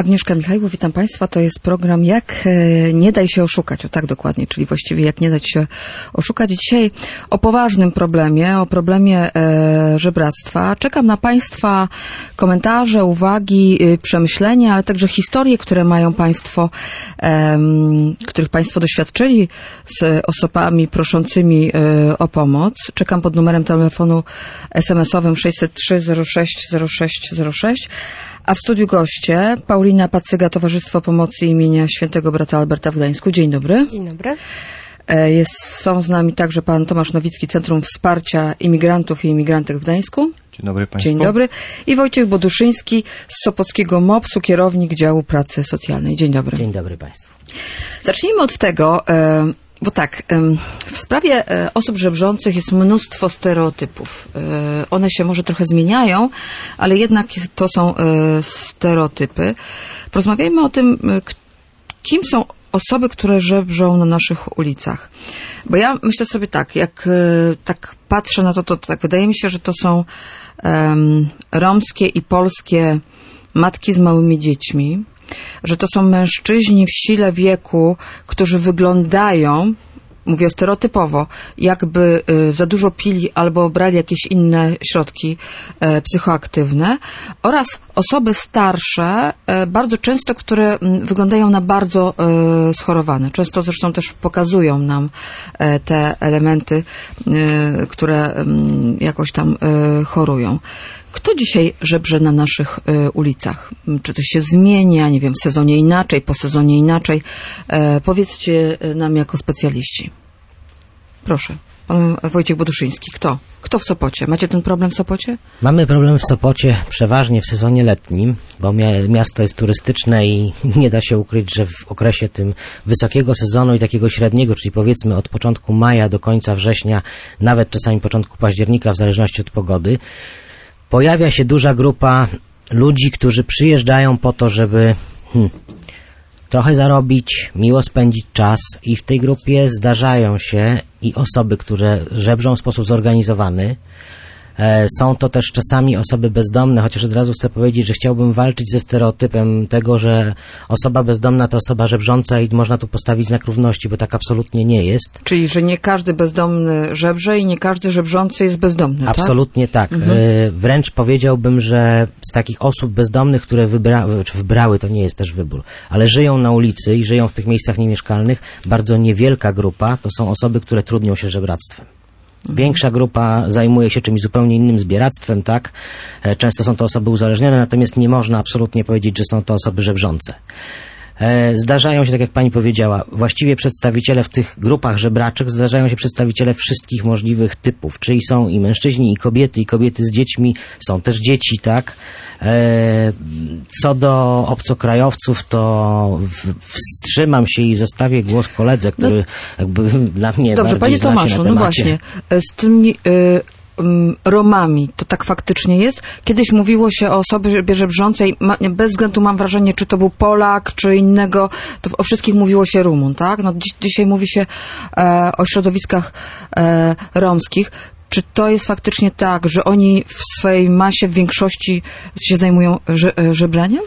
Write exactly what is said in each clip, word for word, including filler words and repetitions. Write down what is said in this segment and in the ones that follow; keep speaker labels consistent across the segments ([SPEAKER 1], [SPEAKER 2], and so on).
[SPEAKER 1] Agnieszka Michajło, witam Państwa. To jest program Jak nie daj się oszukać. O tak dokładnie, czyli właściwie jak nie dać się oszukać. Dzisiaj o poważnym problemie, o problemie e, żebractwa. Czekam na Państwa komentarze, uwagi, przemyślenia, ale także historie, które mają Państwo, e, których Państwo doświadczyli z osobami proszącymi e, o pomoc. Czekam pod numerem telefonu es em esowym sześćset trzy zero sześć zero sześć zero sześć. A w studiu goście Paulina Pacyga, Towarzystwo Pomocy imienia Świętego Brata Alberta w Gdańsku. Dzień dobry.
[SPEAKER 2] Dzień dobry.
[SPEAKER 1] Jest, są z nami także pan Tomasz Nowicki, Centrum Wsparcia Imigrantów i Imigrantek w Gdańsku.
[SPEAKER 3] Dzień dobry Państwu.
[SPEAKER 1] Dzień dobry. I Wojciech Boduszyński z Sopockiego mopsu, kierownik działu pracy socjalnej. Dzień dobry.
[SPEAKER 4] Dzień dobry Państwu.
[SPEAKER 1] Zacznijmy od tego, bo tak, w sprawie osób żebrzących jest mnóstwo stereotypów. One się może trochę zmieniają, ale jednak to są stereotypy. Porozmawiajmy o tym, kim są osoby, które żebrzą na naszych ulicach. Bo ja myślę sobie tak, jak tak patrzę na to, to tak wydaje mi się, że to są um, romskie i polskie matki z małymi dziećmi, że to są mężczyźni w sile wieku, którzy wyglądają, mówię stereotypowo, jakby y, za dużo pili albo brali jakieś inne środki y, psychoaktywne, oraz osoby starsze, y, bardzo często, które y, wyglądają na bardzo y, schorowane. Często zresztą też pokazują nam y, te elementy, y, które y, jakoś tam y, chorują. Kto dzisiaj żebrze na naszych y, ulicach? Czy to się zmienia, nie wiem, w sezonie inaczej, po sezonie inaczej? E, powiedzcie nam jako specjaliści. Proszę, pan Wojciech Boduszyński. Kto? Kto w Sopocie? Macie ten problem w Sopocie?
[SPEAKER 4] Mamy problem w Sopocie przeważnie w sezonie letnim, bo miasto jest turystyczne i nie da się ukryć, że w okresie tym wysokiego sezonu i takiego średniego, czyli powiedzmy od początku maja do końca września, nawet czasami początku października, w zależności od pogody, pojawia się duża grupa ludzi, którzy przyjeżdżają po to, żeby hmm, trochę zarobić, miło spędzić czas, i w tej grupie zdarzają się i osoby, które żebrzą w sposób zorganizowany. E, są to też czasami osoby bezdomne, chociaż od razu chcę powiedzieć, że chciałbym walczyć ze stereotypem tego, że osoba bezdomna to osoba żebrząca i można tu postawić znak równości, bo tak absolutnie nie jest.
[SPEAKER 1] Czyli, że nie każdy bezdomny żebrze i nie każdy żebrzący jest bezdomny,
[SPEAKER 4] absolutnie tak? tak.
[SPEAKER 1] Mhm.
[SPEAKER 4] E, wręcz powiedziałbym, że z takich osób bezdomnych, które wybrały, czy wybrały, to nie jest też wybór, ale żyją na ulicy i żyją w tych miejscach niemieszkalnych, bardzo niewielka grupa to są osoby, które trudnią się żebractwem. Większa grupa zajmuje się czymś zupełnie innym, zbieractwem, tak? Często są to osoby uzależnione, natomiast nie można absolutnie powiedzieć, że są to osoby żebrzące. Zdarzają się, tak jak pani powiedziała, właściwie przedstawiciele w tych grupach żebraczych, zdarzają się przedstawiciele wszystkich możliwych typów, czyli są i mężczyźni, i kobiety, i kobiety z dziećmi, są też dzieci, tak? Co do obcokrajowców, to wstrzymam się i zostawię głos koledze, który no, jakby dla mnie
[SPEAKER 1] dobrze,
[SPEAKER 4] bardziej
[SPEAKER 1] panie Tomaszu, no właśnie, z tymi y Romami to tak faktycznie jest? Kiedyś mówiło się o osobie żebrzącej, bez względu, mam wrażenie, czy to był Polak, czy innego, to o wszystkich mówiło się Rumun, tak? No, dziś, dzisiaj mówi się e, o środowiskach e, romskich. Czy to jest faktycznie tak, że oni w swojej masie w większości się zajmują że, żebraniem?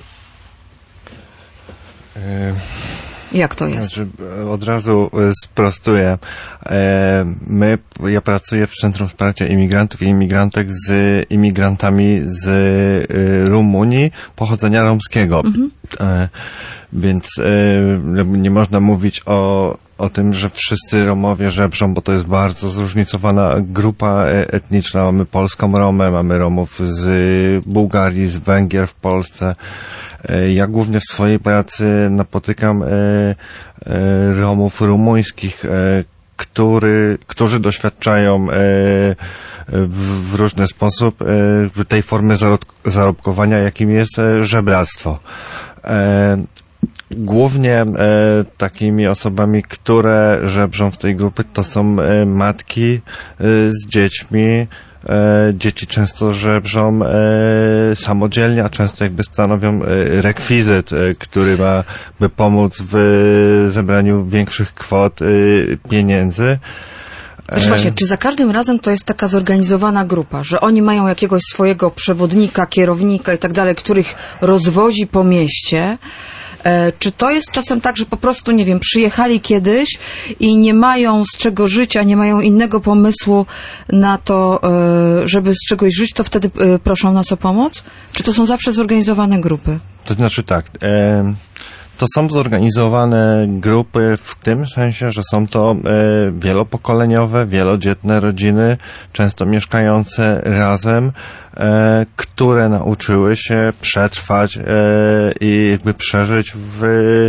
[SPEAKER 3] E
[SPEAKER 1] Jak to jest?
[SPEAKER 3] Znaczy, od razu sprostuję. My, ja pracuję w Centrum Wsparcia Imigrantów i Imigrantek z imigrantami z Rumunii pochodzenia romskiego. Mhm. Więc nie można mówić o, o tym, że wszyscy Romowie żebrzą, bo to jest bardzo zróżnicowana grupa etniczna. Mamy polską Romę, mamy Romów z Bułgarii, z Węgier w Polsce. Ja głównie w swojej pracy napotykam e, e, Romów rumuńskich, e, który, którzy doświadczają e, w, w różny sposób e, tej formy zarob, zarobkowania, jakim jest e, żebractwo. E, Głównie e, takimi osobami, które żebrzą w tej grupie, to są e, matki e, z dziećmi. E, dzieci często żebrzą e, samodzielnie, a często jakby stanowią e, rekwizyt, e, który ma by pomóc w zebraniu większych kwot e, pieniędzy.
[SPEAKER 1] Znaczy właśnie, czy za każdym razem to jest taka zorganizowana grupa, że oni mają jakiegoś swojego przewodnika, kierownika i tak dalej, których rozwozi po mieście? E, czy to jest czasem tak, że po prostu, nie wiem, przyjechali kiedyś i nie mają z czego żyć, a nie mają innego pomysłu na to, e, żeby z czegoś żyć, to wtedy e, proszą nas o pomoc? Czy to są zawsze zorganizowane grupy?
[SPEAKER 3] To znaczy tak, e, to są zorganizowane grupy w tym sensie, że są to e, wielopokoleniowe, wielodzietne rodziny, często mieszkające razem, e, które nauczyły się przetrwać e, i jakby przeżyć w, e,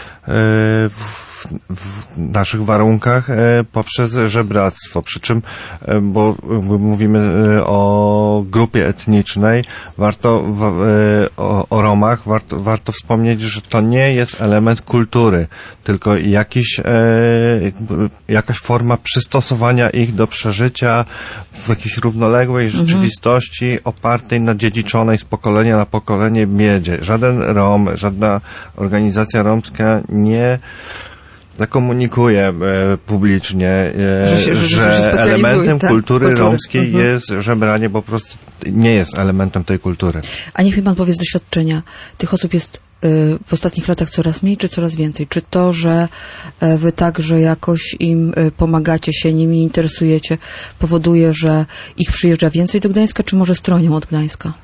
[SPEAKER 3] w w naszych warunkach e, poprzez żebractwo. Przy czym, e, bo mówimy e, o grupie etnicznej, warto w, e, o, o Romach, warto, warto wspomnieć, że to nie jest element kultury, tylko jakiś, e, jakaś forma przystosowania ich do przeżycia w jakiejś równoległej mhm. rzeczywistości opartej na dziedziczonej z pokolenia na pokolenie biedzie. Żaden Rom, żadna organizacja romska nie zakomunikuje e, publicznie, e, że, się, że, że elementem tak? kultury, kultury romskiej mhm. jest żebranie, bo po prostu nie jest elementem tej kultury.
[SPEAKER 1] A niech mi pan powie z doświadczenia, tych osób jest y, w ostatnich latach coraz mniej, czy coraz więcej? Czy to, że y, wy także jakoś im y, pomagacie się, nimi interesujecie, powoduje, że ich przyjeżdża więcej do Gdańska, czy może stronią od Gdańska?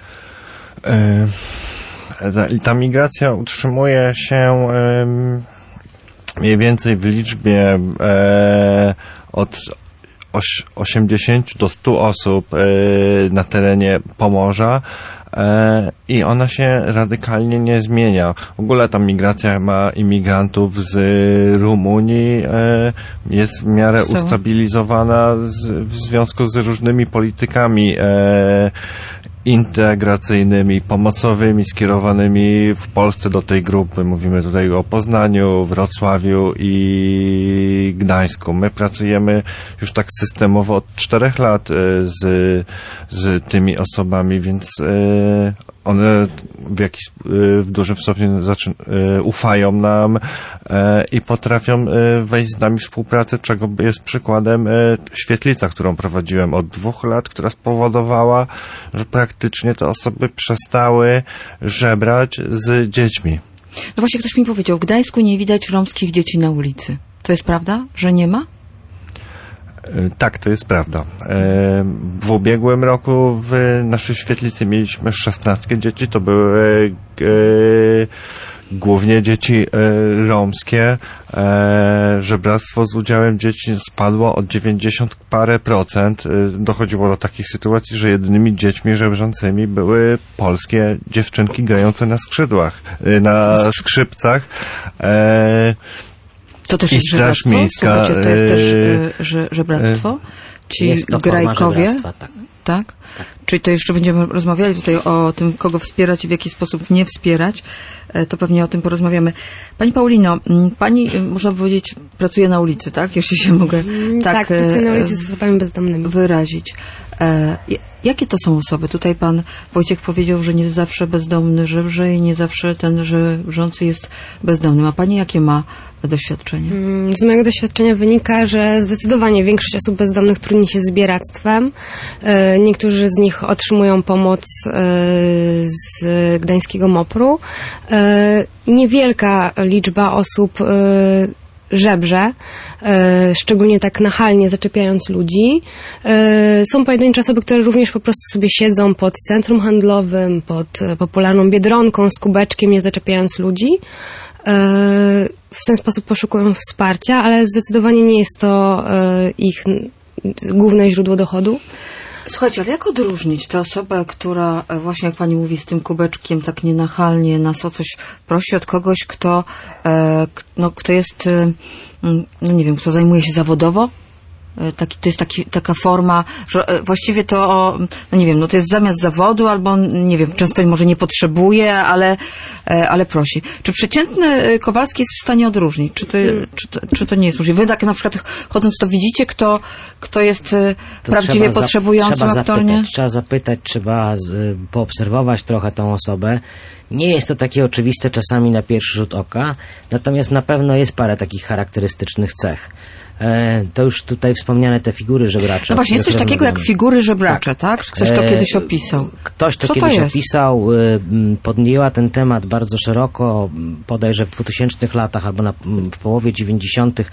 [SPEAKER 3] E, ta, ta migracja utrzymuje się y, mniej więcej w liczbie e, od osiemdziesięciu do stu osób e, na terenie Pomorza e, i ona się radykalnie nie zmienia. W ogóle ta migracja ma imigrantów z Rumunii, e, jest w miarę Stało. ustabilizowana z, w związku z różnymi politykami e, integracyjnymi, pomocowymi, skierowanymi w Polsce do tej grupy. Mówimy tutaj o Poznaniu, Wrocławiu i Gdańsku. My pracujemy już tak systemowo od czterech lat z, z tymi osobami, więc one w jakiś w dużym stopniu zaczyn, ufają nam i potrafią wejść z nami w współpracę, czego jest przykładem świetlica, którą prowadziłem od dwóch lat, która spowodowała, że praktycznie te osoby przestały żebrać z dziećmi.
[SPEAKER 1] No właśnie ktoś mi powiedział, w Gdańsku nie widać romskich dzieci na ulicy. To jest prawda, że nie ma?
[SPEAKER 3] Tak, to jest prawda. W ubiegłym roku w naszej świetlicy mieliśmy szesnaście dzieci. To były głównie dzieci romskie. Żebractwo z udziałem dzieci spadło o dziewięćdziesiąt parę procent. Dochodziło do takich sytuacji, że jedynymi dziećmi żebrzącymi były polskie dziewczynki grające na skrzydłach, na skrzypcach.
[SPEAKER 1] To też jest żebractwo?
[SPEAKER 3] Miejska,
[SPEAKER 1] Słuchajcie, to jest też y, że, żebractwo? Ci grajkowie? Tak. tak? Tak? Czyli to jeszcze będziemy rozmawiali tutaj o tym, kogo wspierać i w jaki sposób nie wspierać. To pewnie o tym porozmawiamy. Pani Paulino, pani, można powiedzieć, pracuje na ulicy, tak? Jeśli się mogę tak,
[SPEAKER 2] tak pracuję na ulicy z osobami bezdomnymi.
[SPEAKER 1] Wyrazić. E, jakie to są osoby? Tutaj pan Wojciech powiedział, że nie zawsze bezdomny żebrze i nie zawsze ten żebrzący jest bezdomnym. A pani jakie ma doświadczenie?
[SPEAKER 2] Z mojego doświadczenia wynika, że zdecydowanie większość osób bezdomnych trudni się zbieractwem. Niektórzy z nich otrzymują pomoc z gdańskiego mopru. Niewielka liczba osób żebrze, szczególnie tak nachalnie zaczepiając ludzi. Są pojedyncze osoby, które również po prostu sobie siedzą pod centrum handlowym, pod popularną Biedronką z kubeczkiem, nie zaczepiając ludzi. W ten sposób poszukują wsparcia, ale zdecydowanie nie jest to ich główne źródło dochodu.
[SPEAKER 1] Słuchajcie, ale jak odróżnić tę osobę, która właśnie, jak pani mówi, z tym kubeczkiem tak nienachalnie nas o coś prosi, od kogoś, kto, no, kto jest, no nie wiem, kto zajmuje się zawodowo? Taki, to jest taki, taka forma, że właściwie to, no nie wiem, no to jest zamiast zawodu, albo nie wiem, często może nie potrzebuje, ale, ale prosi. Czy przeciętny Kowalski jest w stanie odróżnić? Czy to, czy to, czy to nie jest możliwe? Wy tak na przykład chodząc, to widzicie, kto, kto jest to prawdziwie trzeba potrzebującym,
[SPEAKER 4] trzeba
[SPEAKER 1] a kto nie?
[SPEAKER 4] Trzeba zapytać, trzeba z, poobserwować trochę tą osobę. Nie jest to takie oczywiste czasami na pierwszy rzut oka, natomiast na pewno jest parę takich charakterystycznych cech. E, to już tutaj wspomniane te figury żebracze.
[SPEAKER 1] No właśnie, jest coś takiego jak figury żebracze, tak? tak? Ktoś to e, kiedyś opisał.
[SPEAKER 4] Ktoś to
[SPEAKER 1] Co
[SPEAKER 4] kiedyś
[SPEAKER 1] to
[SPEAKER 4] opisał, podjęła ten temat bardzo szeroko, bodajże w dwutysięcznych latach albo na, w połowie dziewięćdziesiątych.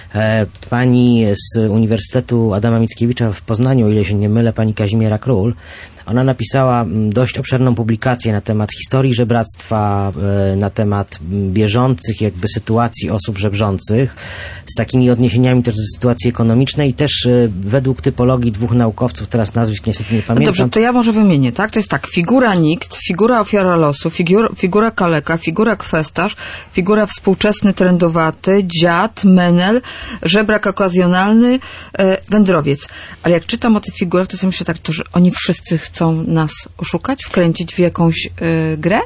[SPEAKER 4] Pani z Uniwersytetu Adama Mickiewicza w Poznaniu, o ile się nie mylę, pani Kazimiera Król, ona napisała dość obszerną publikację na temat historii żebractwa, na temat bieżących jakby sytuacji osób żebrzących, z takimi odniesieniami też do sytuacji ekonomicznej i też według typologii dwóch naukowców, teraz nazwisk niestety nie pamiętam.
[SPEAKER 1] No dobrze, to ja może wymienię, tak? To jest tak, figura nikt, figura ofiara losu, figura, figura kaleka, figura kwestarz, figura współczesny trendowaty, dziad, menel, żebrak okazjonalny, e, wędrowiec. Ale jak czytam o tych figurach, to sobie myślę tak, to, że oni wszyscy chcą nas oszukać, wkręcić w jakąś e, grę?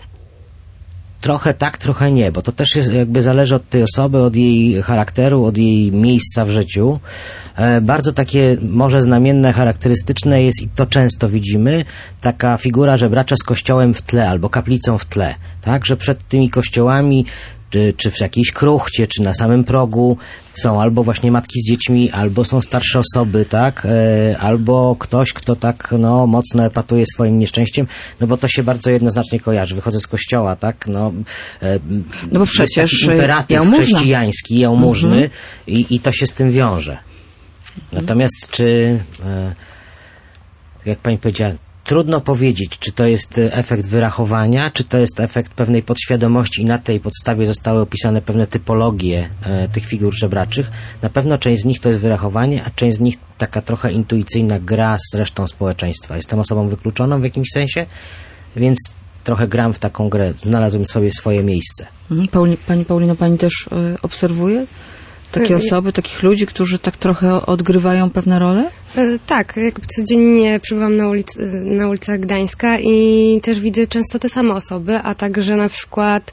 [SPEAKER 4] Trochę tak, trochę nie, bo to też jest, jakby zależy od tej osoby, od jej charakteru, od jej miejsca w życiu. E, bardzo takie może znamienne, charakterystyczne jest, i to często widzimy, taka figura żebracza z kościołem w tle albo kaplicą w tle, tak, że przed tymi kościołami Czy, czy w jakiejś kruchcie, czy na samym progu są albo właśnie matki z dziećmi, albo są starsze osoby, tak, e, albo ktoś, kto tak, no, mocno epatuje swoim nieszczęściem, no bo to się bardzo jednoznacznie kojarzy. Wychodzę z kościoła, tak, no. E,
[SPEAKER 1] no bo przecież
[SPEAKER 4] jest taki imperatyw
[SPEAKER 1] jałmużna.
[SPEAKER 4] chrześcijański, jałmużny, mhm. i, i to się z tym wiąże. Natomiast czy, e, jak pani powiedziała, trudno powiedzieć, czy to jest efekt wyrachowania, czy to jest efekt pewnej podświadomości i na tej podstawie zostały opisane pewne typologie e, tych figur żebraczych. Na pewno część z nich to jest wyrachowanie, a część z nich taka trochę intuicyjna gra z resztą społeczeństwa. Jestem osobą wykluczoną w jakimś sensie, więc trochę gram w taką grę. Znalazłem sobie swoje miejsce.
[SPEAKER 1] Pauli, pani Paulino, pani też y, obserwuje takie osoby, takich ludzi, którzy tak trochę odgrywają pewne role?
[SPEAKER 2] Tak, jakby codziennie przybywam na, ulic, na ulicach Gdańska i też widzę często te same osoby, a także na przykład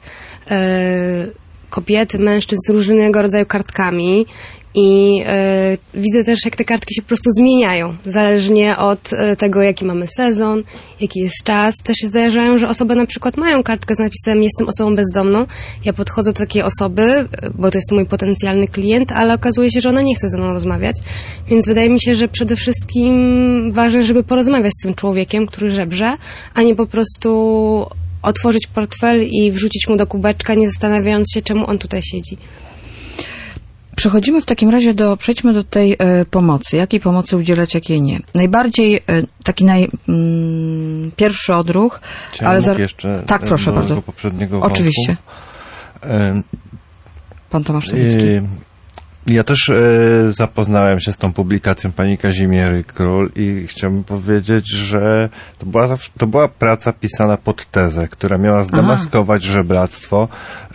[SPEAKER 2] e, kobiety, mężczyzn z różnego rodzaju kartkami i e, widzę też, jak te kartki się po prostu zmieniają, zależnie od e, tego, jaki mamy sezon, jaki jest czas. Też się zdarzają, że osoby na przykład mają kartkę z napisem jestem osobą bezdomną. Ja podchodzę do takiej osoby, bo to jest mój potencjalny klient, ale okazuje się, że ona nie chce ze mną rozmawiać. Więc wydaje mi się, że przede wszystkim ważne, żeby porozmawiać z tym człowiekiem, który żebrze, a nie po prostu otworzyć portfel i wrzucić mu do kubeczka, nie zastanawiając się, czemu on tutaj siedzi.
[SPEAKER 1] Przechodzimy w takim razie do, przejdźmy do tej e, pomocy. Jakiej pomocy udzielać, jakiej nie. Najbardziej e, taki naj, mm, pierwszy odruch,
[SPEAKER 3] Chciałem
[SPEAKER 1] ale za...
[SPEAKER 3] jeszcze
[SPEAKER 1] tak, proszę
[SPEAKER 3] do
[SPEAKER 1] bardzo.
[SPEAKER 3] poprzedniego
[SPEAKER 1] Oczywiście.
[SPEAKER 3] E,
[SPEAKER 1] Pan Tomasz Sawicki.
[SPEAKER 3] E, ja też e, zapoznałem się z tą publikacją pani Kazimiery Król i chciałbym powiedzieć, że to była, zawsze, to była praca pisana pod tezę, która miała zdemaskować Aha. żebractwo.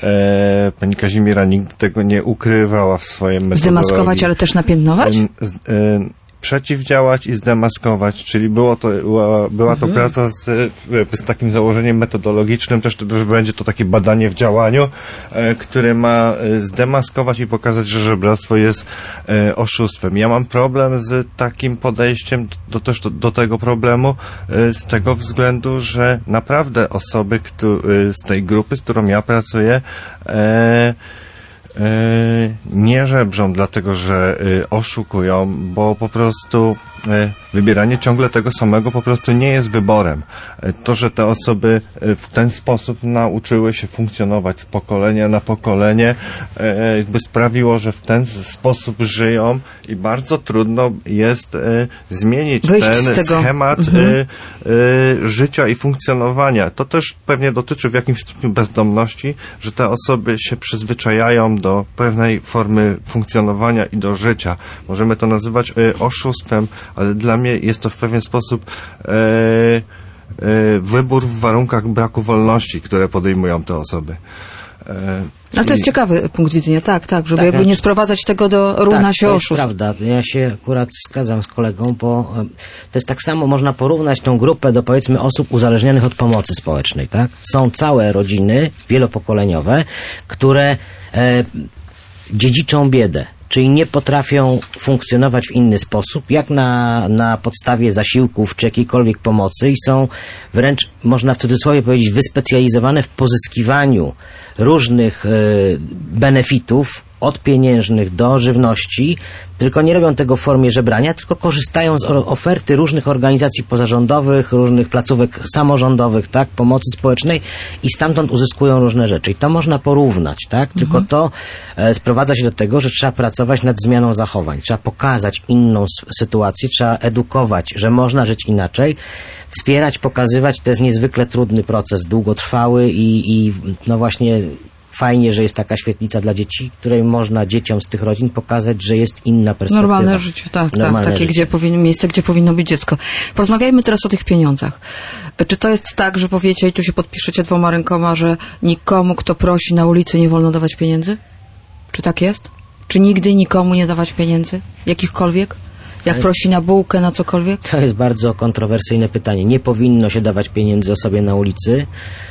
[SPEAKER 3] E, pani Kazimiera nigdy tego nie ukrywała w swojej metodologii.
[SPEAKER 1] Zdemaskować, ale też napiętnować?
[SPEAKER 3] E, e, przeciwdziałać i zdemaskować, czyli było to, była, była to mhm. praca z, z takim założeniem metodologicznym, też to, że będzie to takie badanie w działaniu, e, które ma zdemaskować i pokazać, że żebractwo jest e, oszustwem. Ja mam problem z takim podejściem do, też do, do tego problemu e, z tego względu, że naprawdę osoby który, z tej grupy, z którą ja pracuję, e, nie żebrzą dlatego, że oszukują, bo po prostu wybieranie ciągle tego samego po prostu nie jest wyborem. To, że te osoby w ten sposób nauczyły się funkcjonować z pokolenia na pokolenie, jakby sprawiło, że w ten sposób żyją i bardzo trudno jest zmienić
[SPEAKER 1] Wyjść
[SPEAKER 3] ten
[SPEAKER 1] z tego.
[SPEAKER 3] schemat mhm. życia i funkcjonowania. To też pewnie dotyczy w jakimś stopniu bezdomności, że te osoby się przyzwyczajają do pewnej formy funkcjonowania i do życia. Możemy to nazywać oszustwem, ale dla mnie jest to w pewien sposób e, e, wybór w warunkach braku wolności, które podejmują te osoby. E,
[SPEAKER 1] Ale to jest ciekawy punkt widzenia, tak, tak, żeby
[SPEAKER 4] tak,
[SPEAKER 1] jakby nie sprowadzać tego do równa
[SPEAKER 4] tak,
[SPEAKER 1] się
[SPEAKER 4] to
[SPEAKER 1] oszustw.
[SPEAKER 4] jest prawda, ja się akurat zgadzam z kolegą, bo to jest tak samo, można porównać tą grupę do powiedzmy osób uzależnionych od pomocy społecznej, tak? Są całe rodziny wielopokoleniowe, które e, dziedziczą biedę, czyli nie potrafią funkcjonować w inny sposób, jak na, na podstawie zasiłków czy jakiejkolwiek pomocy i są wręcz, można w cudzysłowie powiedzieć, wyspecjalizowane w pozyskiwaniu różnych e, benefitów od pieniężnych do żywności, tylko nie robią tego w formie żebrania, tylko korzystają z oferty różnych organizacji pozarządowych, różnych placówek samorządowych, tak, pomocy społecznej i stamtąd uzyskują różne rzeczy. I to można porównać, tak, mhm. tylko to e, sprowadza się do tego, że trzeba pracować nad zmianą zachowań, trzeba pokazać inną sytuację, trzeba edukować, że można żyć inaczej, wspierać, pokazywać, to jest niezwykle trudny proces, długotrwały i, i no właśnie fajnie, że jest taka świetlica dla dzieci, której można dzieciom z tych rodzin pokazać, że jest inna perspektywa.
[SPEAKER 1] Normalne życie, tak,
[SPEAKER 4] Normalne
[SPEAKER 1] tak, takie
[SPEAKER 4] życie.
[SPEAKER 1] Gdzie powinno, miejsce, gdzie powinno być dziecko. Porozmawiajmy teraz o tych pieniądzach. Czy to jest tak, że powiecie i tu się podpiszecie dwoma rękoma, że nikomu, kto prosi na ulicy, nie wolno dawać pieniędzy? Czy tak jest? Czy nigdy nikomu nie dawać pieniędzy? Jakichkolwiek? Jak prosi na bułkę, na cokolwiek?
[SPEAKER 4] To jest bardzo kontrowersyjne pytanie. Nie powinno się dawać pieniędzy osobie na ulicy.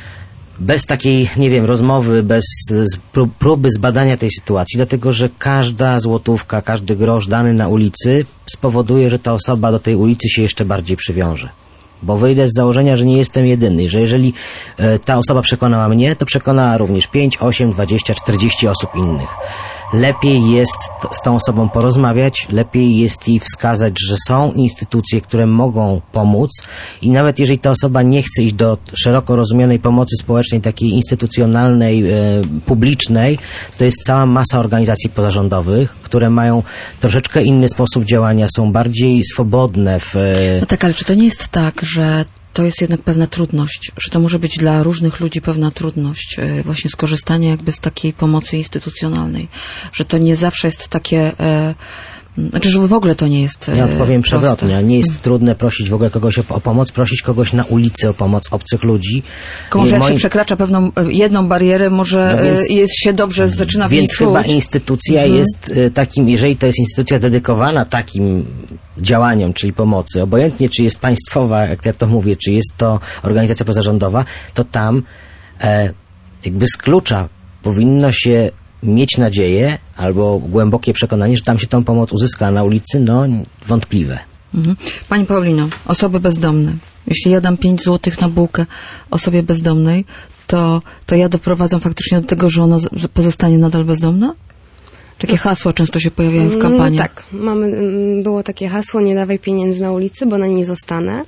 [SPEAKER 4] Bez takiej, nie wiem, rozmowy, bez próby zbadania tej sytuacji, dlatego że każda złotówka, każdy grosz dany na ulicy spowoduje, że ta osoba do tej ulicy się jeszcze bardziej przywiąże. Bo wyjdę z założenia, że nie jestem jedyny, że jeżeli e, ta osoba przekonała mnie, to przekonała również pięć, osiem, dwadzieścia, czterdzieści osób innych. Lepiej jest t- z tą osobą porozmawiać, lepiej jest jej wskazać, że są instytucje, które mogą pomóc i nawet jeżeli ta osoba nie chce iść do szeroko rozumianej pomocy społecznej, takiej instytucjonalnej, e, publicznej, to jest cała masa organizacji pozarządowych, które mają troszeczkę inny sposób działania, są bardziej swobodne w... E,
[SPEAKER 1] No tak, ale czy to nie jest tak, że to jest jednak pewna trudność, że to może być dla różnych ludzi pewna trudność, e, właśnie skorzystanie jakby z takiej pomocy instytucjonalnej, że to nie zawsze jest takie, e, znaczy, że w ogóle to nie jest e,
[SPEAKER 4] Ja odpowiem
[SPEAKER 1] proste.
[SPEAKER 4] przewrotnie. Nie jest trudne prosić w ogóle kogoś o, o pomoc, prosić kogoś na ulicy o pomoc, obcych ludzi.
[SPEAKER 1] Tylko może
[SPEAKER 4] I
[SPEAKER 1] jak
[SPEAKER 4] moim-
[SPEAKER 1] się przekracza pewną e, jedną barierę, może
[SPEAKER 4] No więc-
[SPEAKER 1] e, jest się dobrze, zaczyna w niej
[SPEAKER 4] Więc chyba
[SPEAKER 1] czuć.
[SPEAKER 4] instytucja
[SPEAKER 1] Mhm.
[SPEAKER 4] jest y, takim, jeżeli to jest instytucja dedykowana takim działaniom, czyli pomocy, obojętnie czy jest państwowa, jak ja to mówię, czy jest to organizacja pozarządowa, to tam e, jakby z klucza powinno się mieć nadzieję albo głębokie przekonanie, że tam się tą pomoc uzyska, a na ulicy, no wątpliwe.
[SPEAKER 1] Mhm. Pani Paulino, osoby bezdomne. Jeśli ja dam pięć złotych na bułkę osobie bezdomnej, to, to ja doprowadzam faktycznie do tego, że ona z- pozostanie nadal bezdomna? Takie hasła często się pojawiają w kampanii.
[SPEAKER 2] Mm, tak, mamy, mm, było takie hasło, nie dawaj pieniędzy na ulicy, bo na niej zostanę.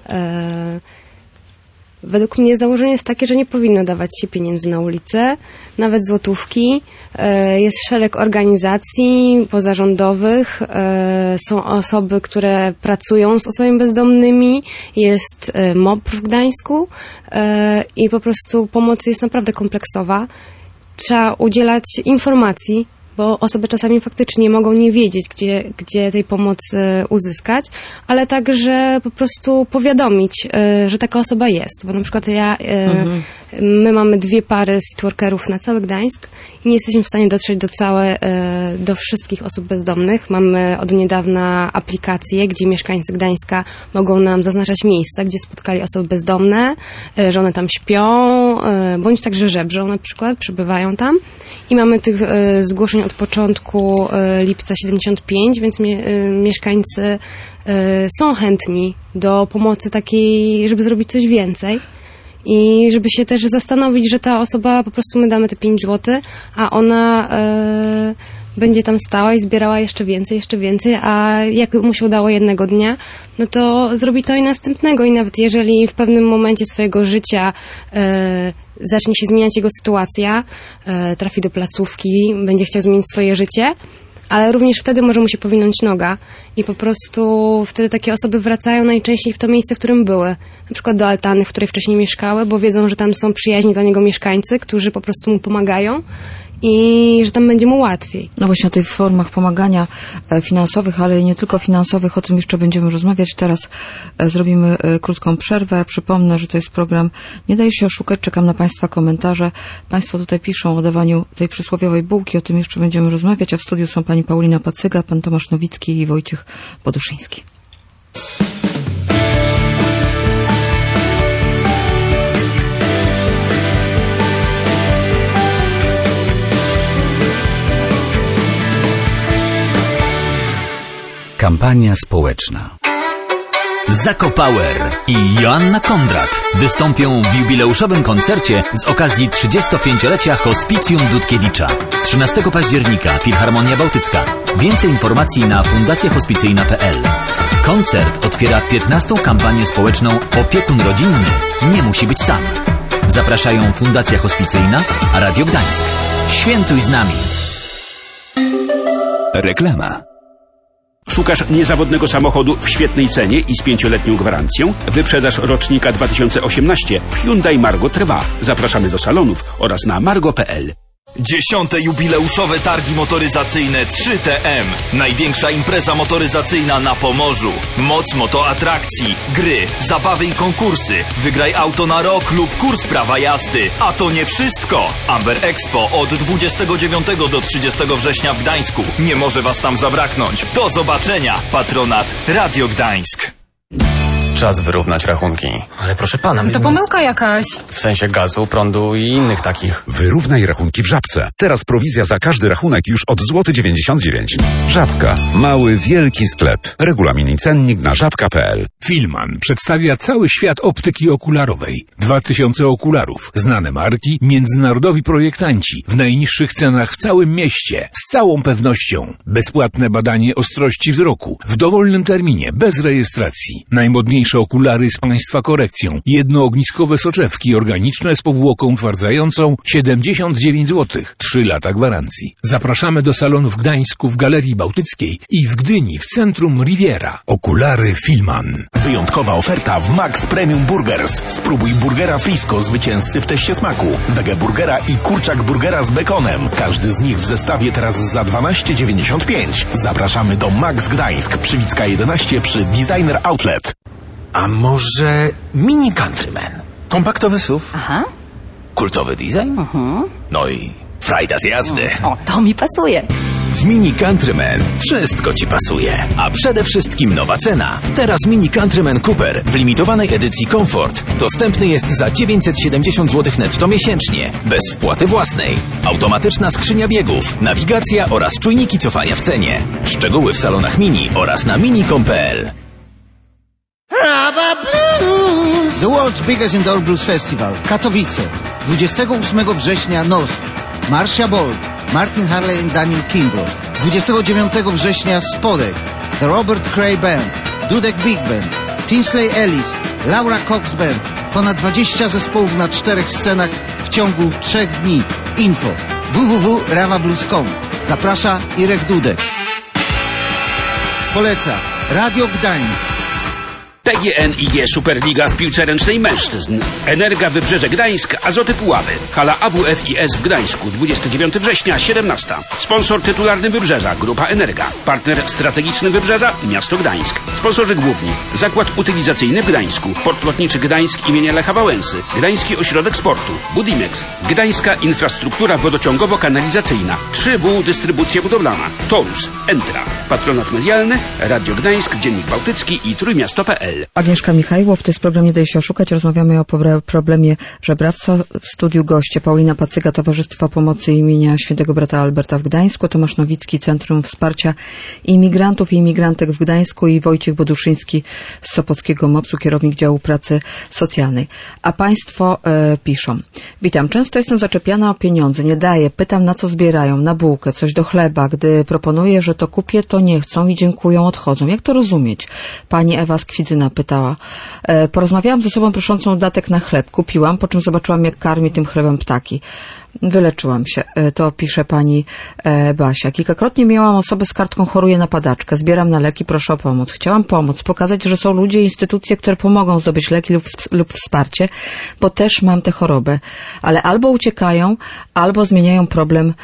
[SPEAKER 2] E, według mnie założenie jest takie, że nie powinno dawać się pieniędzy na ulicę, nawet złotówki. E, jest szereg organizacji pozarządowych, e, są osoby, które pracują z osobami bezdomnymi, jest e, M O P w Gdańsku e, i po prostu pomoc jest naprawdę kompleksowa. Trzeba udzielać informacji, bo osoby czasami faktycznie mogą nie wiedzieć, gdzie, gdzie tej pomocy uzyskać, ale także po prostu powiadomić, y, że taka osoba jest. Bo na przykład ja, y, mhm. my mamy dwie pary streetworkerów na cały Gdańsk i nie jesteśmy w stanie dotrzeć do całe, y, do wszystkich osób bezdomnych. Mamy od niedawna aplikację, gdzie mieszkańcy Gdańska mogą nam zaznaczać miejsca, gdzie spotkali osoby bezdomne, y, że one tam śpią, y, bądź także żebrzą na przykład, przebywają tam. I mamy tych y, zgłoszeń od początku y, lipca siedemdziesiąt pięć, więc mie, y, mieszkańcy y, są chętni do pomocy takiej, żeby zrobić coś więcej i żeby się też zastanowić, że ta osoba, po prostu my damy te pięć złotych, a ona y, będzie tam stała i zbierała jeszcze więcej, jeszcze więcej, a jak mu się udało jednego dnia, no to zrobi to i następnego i nawet jeżeli w pewnym momencie swojego życia y, zacznie się zmieniać jego sytuacja, y, trafi do placówki, będzie chciał zmienić swoje życie, ale również wtedy może mu się powinąć noga i po prostu wtedy takie osoby wracają najczęściej w to miejsce, w którym były. Na przykład do altany, w której wcześniej mieszkały, bo wiedzą, że tam są przyjaźni dla niego mieszkańcy, którzy po prostu mu pomagają i że tam będzie mu łatwiej.
[SPEAKER 1] No właśnie o tych formach pomagania e, finansowych, ale i nie tylko finansowych, o tym jeszcze będziemy rozmawiać. Teraz e, zrobimy e, krótką przerwę. Przypomnę, że to jest program Nie daj się oszukać. Czekam na Państwa komentarze. Państwo tutaj piszą o dawaniu tej przysłowiowej bułki. O tym jeszcze będziemy rozmawiać. A w studiu są pani Paulina Pacyga, pan Tomasz Nowicki i Wojciech Poduszyński.
[SPEAKER 5] Kampania społeczna. Zako Power i Joanna Kondrat wystąpią w jubileuszowym koncercie z okazji trzydziestopięciolecia Hospicjum Dudkiewicza. trzynastego października Filharmonia Bałtycka. Więcej informacji na fundacja hospicyjna kropka p l. Koncert otwiera piętnastą kampanię społeczną Opiekun rodzinny nie musi być sam. Zapraszają Fundacja Hospicyjna, Radio Gdańsk. Świętuj z nami.
[SPEAKER 6] Reklama. Szukasz niezawodnego samochodu w świetnej cenie i z pięcioletnią gwarancją? Wyprzedaż rocznika dwa tysiące osiemnaście Hyundai Margo trwa. Zapraszamy do salonów oraz na margo kropka p l.
[SPEAKER 7] Dziesiąte jubileuszowe targi motoryzacyjne trzy T M. Największa impreza motoryzacyjna na Pomorzu. Moc motoatrakcji, gry, zabawy i konkursy. Wygraj auto na rok lub kurs prawa jazdy. A to nie wszystko. Amber Expo od dwudziestego dziewiątego do trzydziestego września w Gdańsku. Nie może was tam zabraknąć. Do zobaczenia. Patronat Radio Gdańsk.
[SPEAKER 8] Czas wyrównać rachunki.
[SPEAKER 9] Ale proszę pana... My...
[SPEAKER 10] To pomyłka jakaś.
[SPEAKER 8] W sensie gazu, prądu i innych takich.
[SPEAKER 11] Wyrównaj rachunki w Żabce. Teraz prowizja za każdy rachunek już od złoty dziewięćdziesiąt dziewięć. Żabka. Mały, wielki sklep. Regulamin i cennik na żabka kropka p l.
[SPEAKER 12] Filman przedstawia cały świat optyki okularowej. Dwa tysiące okularów. Znane marki, międzynarodowi projektanci. W najniższych cenach w całym mieście. Z całą pewnością. Bezpłatne badanie ostrości wzroku. W dowolnym terminie. Bez rejestracji. Najmodniejsze okulary z państwa korekcją. Jednoogniskowe soczewki organiczne z powłoką utwardzającą siedemdziesiąt dziewięć złotych. Trzy lata gwarancji. Zapraszamy do salonu w Gdańsku w Galerii Bałtyckiej i w Gdyni w centrum Riviera. Okulary Filman.
[SPEAKER 13] Wyjątkowa oferta w Max Premium Burgers. Spróbuj burgera Frisco zwycięzcy w teście smaku, wege burgera i kurczak burgera z bekonem. Każdy z nich w zestawie teraz za dwanaście dziewięćdziesiąt pięć. Zapraszamy do Max Gdańsk przy Wicka jedenaście przy Designer Outlet.
[SPEAKER 9] A może Mini Countryman? Kompaktowy S U V?
[SPEAKER 10] Aha.
[SPEAKER 9] Kultowy design?
[SPEAKER 10] Mhm.
[SPEAKER 9] No i frajda z jazdy.
[SPEAKER 10] O, to mi pasuje.
[SPEAKER 9] W Mini Countryman wszystko ci pasuje. A przede wszystkim nowa cena. Teraz Mini Countryman Cooper w limitowanej edycji Comfort dostępny jest za dziewięćset siedemdziesiąt złotych netto miesięcznie. Bez wpłaty własnej. Automatyczna skrzynia biegów, nawigacja oraz czujniki cofania w cenie. Szczegóły w salonach Mini oraz na mini kropka p l.
[SPEAKER 14] The World's Biggest Indoor Blues Festival, Katowice, dwudziestego ósmego września N O S P, Marcia Bold, Martin Harley i Daniel Kimbrough, dwudziestego dziewiątego września Spodek, The Robert Cray Band, Dudek Big Band, Tinsley Ellis, Laura Cox Band, ponad dwadzieścia zespołów na czterech scenach w ciągu trzech dni. Info w w w kropka rawa blues kropka com. Zaprasza Irek Dudek. Poleca Radio Gdańsk.
[SPEAKER 6] P G N I G Superliga w piłce ręcznej mężczyzn. Energa Wybrzeże Gdańsk, Azoty Puławy. Hala A W F I S w Gdańsku, dwudziestego dziewiątego września, siedemnasta. Sponsor tytularny Wybrzeża, Grupa Energa. Partner strategiczny Wybrzeża, Miasto Gdańsk. Sponsorzy główni: Zakład Utylizacyjny w Gdańsku, Port Lotniczy Gdańsk imienia Lecha Wałęsy, Gdański Ośrodek Sportu, Budimex, Gdańska Infrastruktura Wodociągowo-Kanalizacyjna, trzy W Dystrybucja Budowlana, Torus, Entra. Patronat medialny, Radio Gdańsk, Dziennik Bałtycki i Trójmiasto kropka p l.
[SPEAKER 1] Agnieszka Michajłow, to jest program Nie daj się oszukać. Rozmawiamy o problemie żebractwa. W studiu goście Paulina Pacyga, Towarzystwo Pomocy imienia Świętego Brata Alberta w Gdańsku, Tomasz Nowicki, Centrum Wsparcia Imigrantów i Imigrantek w Gdańsku i Wojciech Boduszyński z Sopockiego MOPS-u, kierownik działu pracy socjalnej. A państwo e, piszą: witam, często jestem zaczepiana o pieniądze, nie daję, pytam na co zbierają, na bułkę, coś do chleba, gdy proponuję, że to kupię, to nie chcą i dziękują, odchodzą. Jak to rozumieć? Pani Ewa z Kwidzyna pytała. E, porozmawiałam z osobą proszącą datek na chleb. Kupiłam, po czym zobaczyłam, jak karmi tym chlebem ptaki. Wyleczyłam się, to pisze pani e, Basia. Kilkakrotnie miałam osobę z kartką choruję na padaczkę, zbieram na leki, proszę o pomoc. Chciałam pomóc, pokazać, że są ludzie i instytucje, które pomogą zdobyć leki lub, lub wsparcie, bo też mam tę chorobę. Ale albo uciekają, albo zmieniają problem